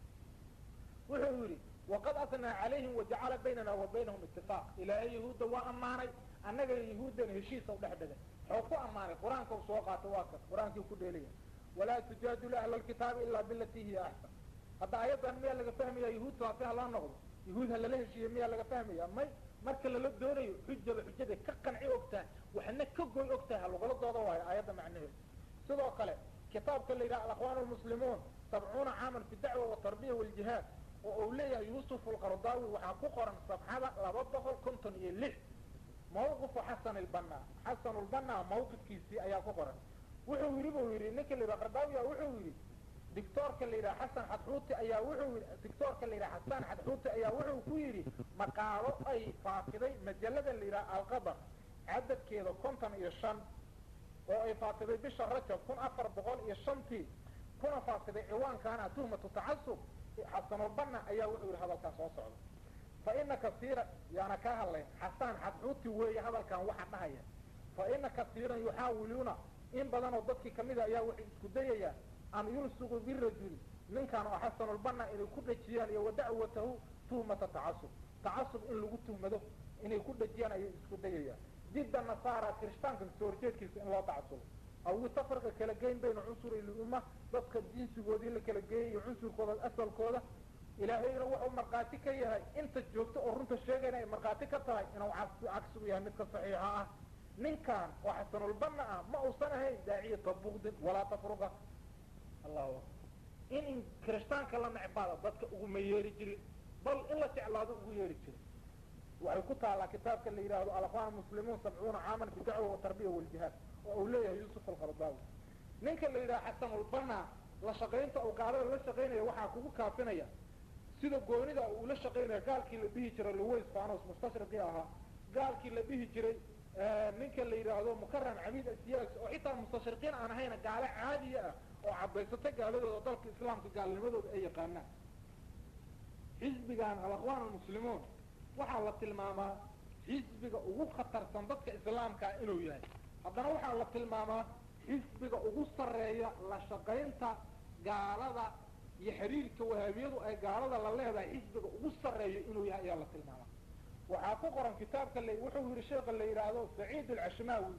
wuxuu yidhi waqad asnaa calayhim wajacala baynana wa baynahum itifaaq ilaahay yahuudda waa ammaanay annaga yahuuddana heshiisa u dhex dhigay wuxuu ku ammaanay qur-aanka u soo qaata waa kan qur-aankii ku dheelaya walaa tujaadilu ahla alkitaabi ilaa bilatii hiya axsan hadda ayadan miyaa laga fahmaya yahuud saafi ha loo noqdo yahuud ha lala heshiiye miyaa laga fahmaya may marka lala doonayo xujaba xujaday ka qanci ogtahay waxna ka goy ogtahay ha lagula dooda waayo aayadda macnaheedu sidoo kale kitaabka la yidhaha alakhwaan almuslimuun sabcuuna caaman fi dacwa watarbiya waljihaad oo uu leeyahay yuusuf alqardaawi waxaa ku qoran safxada laba boqol konton iyo lix mawqifu xasan ilbanna xasan ulbanna mawqifkiisii ayaa ku qoran wuxuu yidhi buu yidhi ninka la yidhaha qardaawiya wuxuu yidhi dictoorka la yidhaha xasan xadxuuti ayaa wuxuu yidhi dictoorka la yidhaha xasan xadxuuti ayaa wuxuu ku yidhi maqaalo ay faafiday majalada la yidhaha alqadar cadadkeeda konton iyo shan oo ay faafiday bisha rajab kun afar boqol iyo shantii kuna faafiday ciwaankaana tuhmatu tacasub xasanulbanna ayaa wuxuu yidhi hadalkaan soo socda fa ina kasiira yaana kaa hadlayn xasaan xadxuuti weeye hadalkan waxa dhahaya fa ina kasiiran yuxaawiluuna in badanoo dadkii kamida ayaa waxay isku dayayaan an yulsuqu birajuli ninkan oo xasanulbanna inay ku dhejiyaan iyo wadacwatahu tuhmata tacasub tacasub in lagu tuhmado inay ku dhejiyaan ayay isku dayayaan didda nasaara kirishtaanka soo horjeedkiisa in loo tacasubo aw tafarqa kala geyn bayna cunsuri lumma dadka jinsigoodii la kala geeyay iyo cunsurkooda asalkooda ilaahayna wuxuu markhaati ka yahay inta joogto oo runta sheegayna ay markhaati ka tahay inuu cagsigu yahay midka saxiixa ah من كان وحسن البنا ما أوصنها داعية بغض ولا تفرقة الله أكبر إن كريستان كلام عبادة ضدك أقوم يرجل بل إلا تعلاده أقوم يرجل وعيكوتها على كتابك اللي يراه الأخوان المسلمون سبعون عاما في دعوة والتربية والجهاد وأوليه يوسف القرضاوي نينك اللي يراه حسن البنا لا شقينته أو قاعدة لا شقينه وحا كوكو كافنية سيدو قوانيدا ولا شقينه قال كي لبيه جرى اللويس فانوس مستشرقي أها قال كي لبيه جرى آه نينك اللي يراه مكرم عميد السياس وحيطا المستشرقين أنا هنا قال عادية وعبيستك قالوا ضلك الإسلام قال لماذا أي قناة حزب كان الأخوان المسلمون waxaa la tilmaamaa xisbiga ugu khatarsan dadka islaamka inuu yahay haddana waxaa la tilmaamaa xisbiga ugu sareeya la shaqaynta gaalada iyo xiriirka wahaabiyadu ay gaalada la leedahay xisbiga ugu sareeya inuu yahay ayaa la tilmaamaa waxaa ku qoran kitaabka le wuxuu yidhi sheekha la yidhaahdo saciid alcashmaawi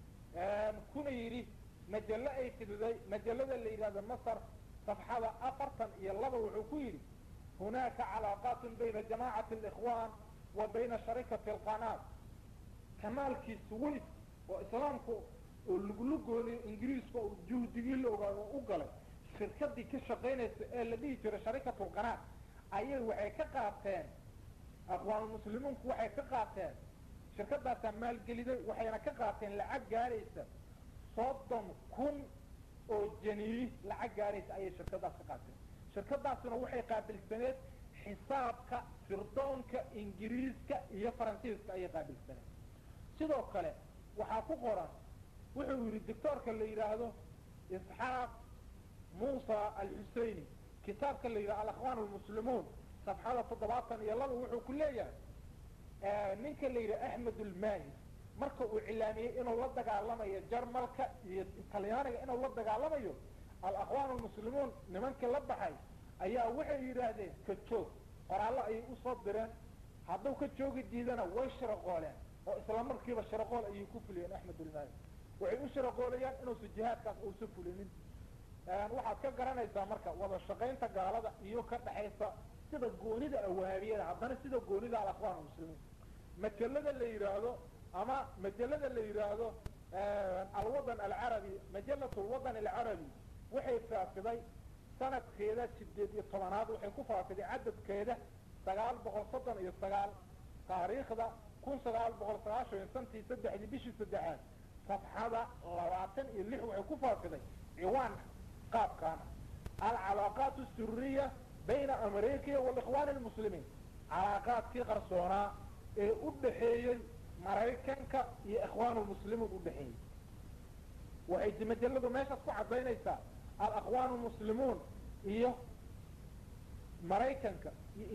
kuna yidhi majallo ay fididay majallada la yidhahdo masar safxada afartan iyo laba wuxuu ku yidhi هناك علاقات بين جماعة الإخوان وبين شركة القناة كمالكي سويس وإسلامكو واللقلقو الإنجليزكو والجهديين وقالوا شركة دي كشغينة الذي ترى شركة القناة أيه وحي كقاتين أخوان المسلمون وحي كقاتين شركة دا تمال قليدة وحينا كقاتين لعق جاريسة صدام كن أو جنيه لعق جاريسة أي شركة دا كقاتين شركتاasuna waxay qaabilsaneed xisaabka firdoonka ingiriiska iyo faransiiska ayay qaabilsaneed sidoo kale waxaa ku qoran wuxuu yiri doctorka la yiraahdo isxaaq muusa al-husayni kitaabka la yiraahdo al-akhwan al-muslimun safxada toddobaatan iyo laba wuxuu ku leeyahay ninka la yiraahdo ahmed al-mahi marka uu cilaamiyay inuu la dagaalamayo jarmalka iyo talyaaniga inuu la dagaalamayo الأخوان المسلمون نمان كلبحي أيها وحي يراهدين كتشوك قرالله أي أصدرين هذو كتشوك الديدنا ويشرقوا وإسلام مركب الشرقوا أي كفلين أحمد المالي وحي أشرقوا ليان إنو سجهات كاس أوسفوا لين يعني واحد كقرانا يسامركا وضا الشقين تقالة إيو كرد حيثا سيدا قوني دا أوهابية عبدانا سيدا قوني دا الأخوان المسلمين مجلد اللي يراهدو أما مجلد اللي يراهدو آه الوطن العربي مجلة الوطن العربي waxay faafiday sanadkeeda sideed iyo tobanaad waxay ku faafiday cadadkeeda sagaal boqol soddon iyo sagaal taariikhda kun sagaal boqol sagaashan iyo santii saddexdii bishii saddexaad safxada labaatan iyo lix waxay ku faafiday ciwaan qaabkaana alcalaaqaat asuriya bayna amerika walikhwaan almuslimiin calaaqaadkii qarsoonaa ee u dhaxeeyey maraykanka iyo ikhwaan almuslimiin u dhaxeeyey waxay majalladu meeshaas ku cadaynaysaa الأخوان المسلمون إيوه مريكنك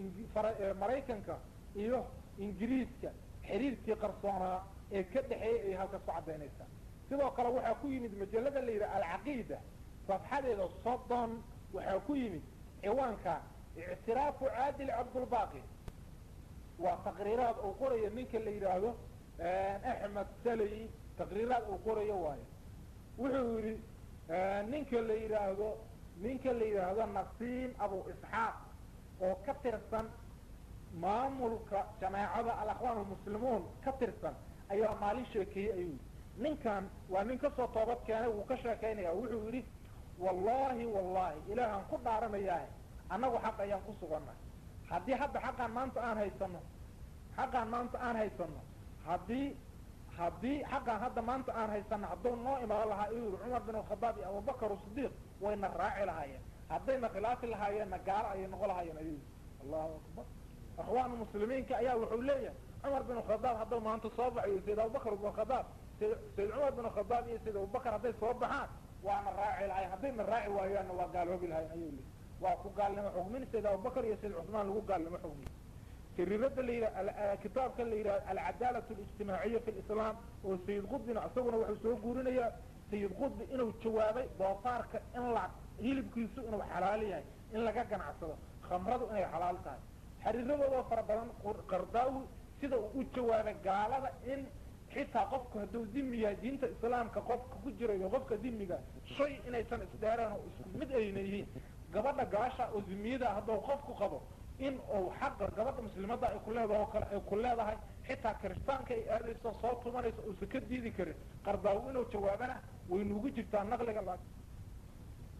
مريكنك إيوه إنجليزك حريركي قرصانا إيه كده حقيقي هالك الصعب بينيسا سيدو قالوا وحاكوي من مجلد اللي يرى العقيدة صفحة إذا صدن وحاكوي من عوانك اعتراف عادل عبد الباقي وتقريرات أقورية منك اللي يرى أحمد سلي تقريرات أقورية واية وحوري ninka la yiraahdo ninka la yiraahdo naqsiin abu isxaaq oo ka tirsan maamulka jamaacada al-akhwaan al-muslimuun ka tirsan ayaa maalin sheekay ayuu ninkan waa nin ka soo toobad keenay uu ka sheekeynaya wuxuu yiri wallahi wallahi ilaahan ku dhaaranayaa anagu xaq ayaan ku suganaa hadii hadda xaqan maanta aan haysano xaqan maanta aan haysano hadii هذه حقا هذا ما أنت أنا هيستنى عبدون نائم الله يقول عمر بن الخطاب أبو بكر الصديق وين الراعي لها هذين خلاف لها نجار أي نقولها يا نبي الله أكبر أخوان المسلمين كأيا وحولية عمر بن الخطاب هذا ما أنت صابع يسيد أبو بكر بن الخطاب سيد عمر بن الخطاب يسيد أبو بكر هذين صوبحات وأنا الراعي لها هذين الراعي وهي أنه قالوا بلها يقولي وقال لما حكمين سيد أبو بكر يسيد عثمان اللي قال لما حكمين الرد اللي كتاب كان اللي العدالة الاجتماعية في الإسلام وسيد قطب نعصبنا وحسوه قولنا سيد قطب إنه جوابي بوفارك إن لا هيلي بكيسو إنه حلالي هاي إن لقا كان عصبه خمرده إنه حلال تاي حريره وفر بلان قرداو سيده وجوابي قال إن حتى قفك هدو ذمي دينة الإسلام كقفك كجرى وقفك ذمي شيء إنه يسان إسداران ومد أينيه قبضنا قاشا وذمي ده هدو قفك قبض إن أو حق قبض مسلمات كلها ده كلها ده xitaa kiristaanka ay aadayso soo tumanayso uusa ka diidi karin qardaawo inuu jawaabana way nugu jirtaa naqliga la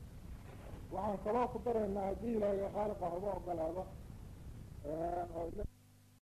waxaan kaloo ku daraynaa haddii ilaahay khaaliqa haba ogolaado oo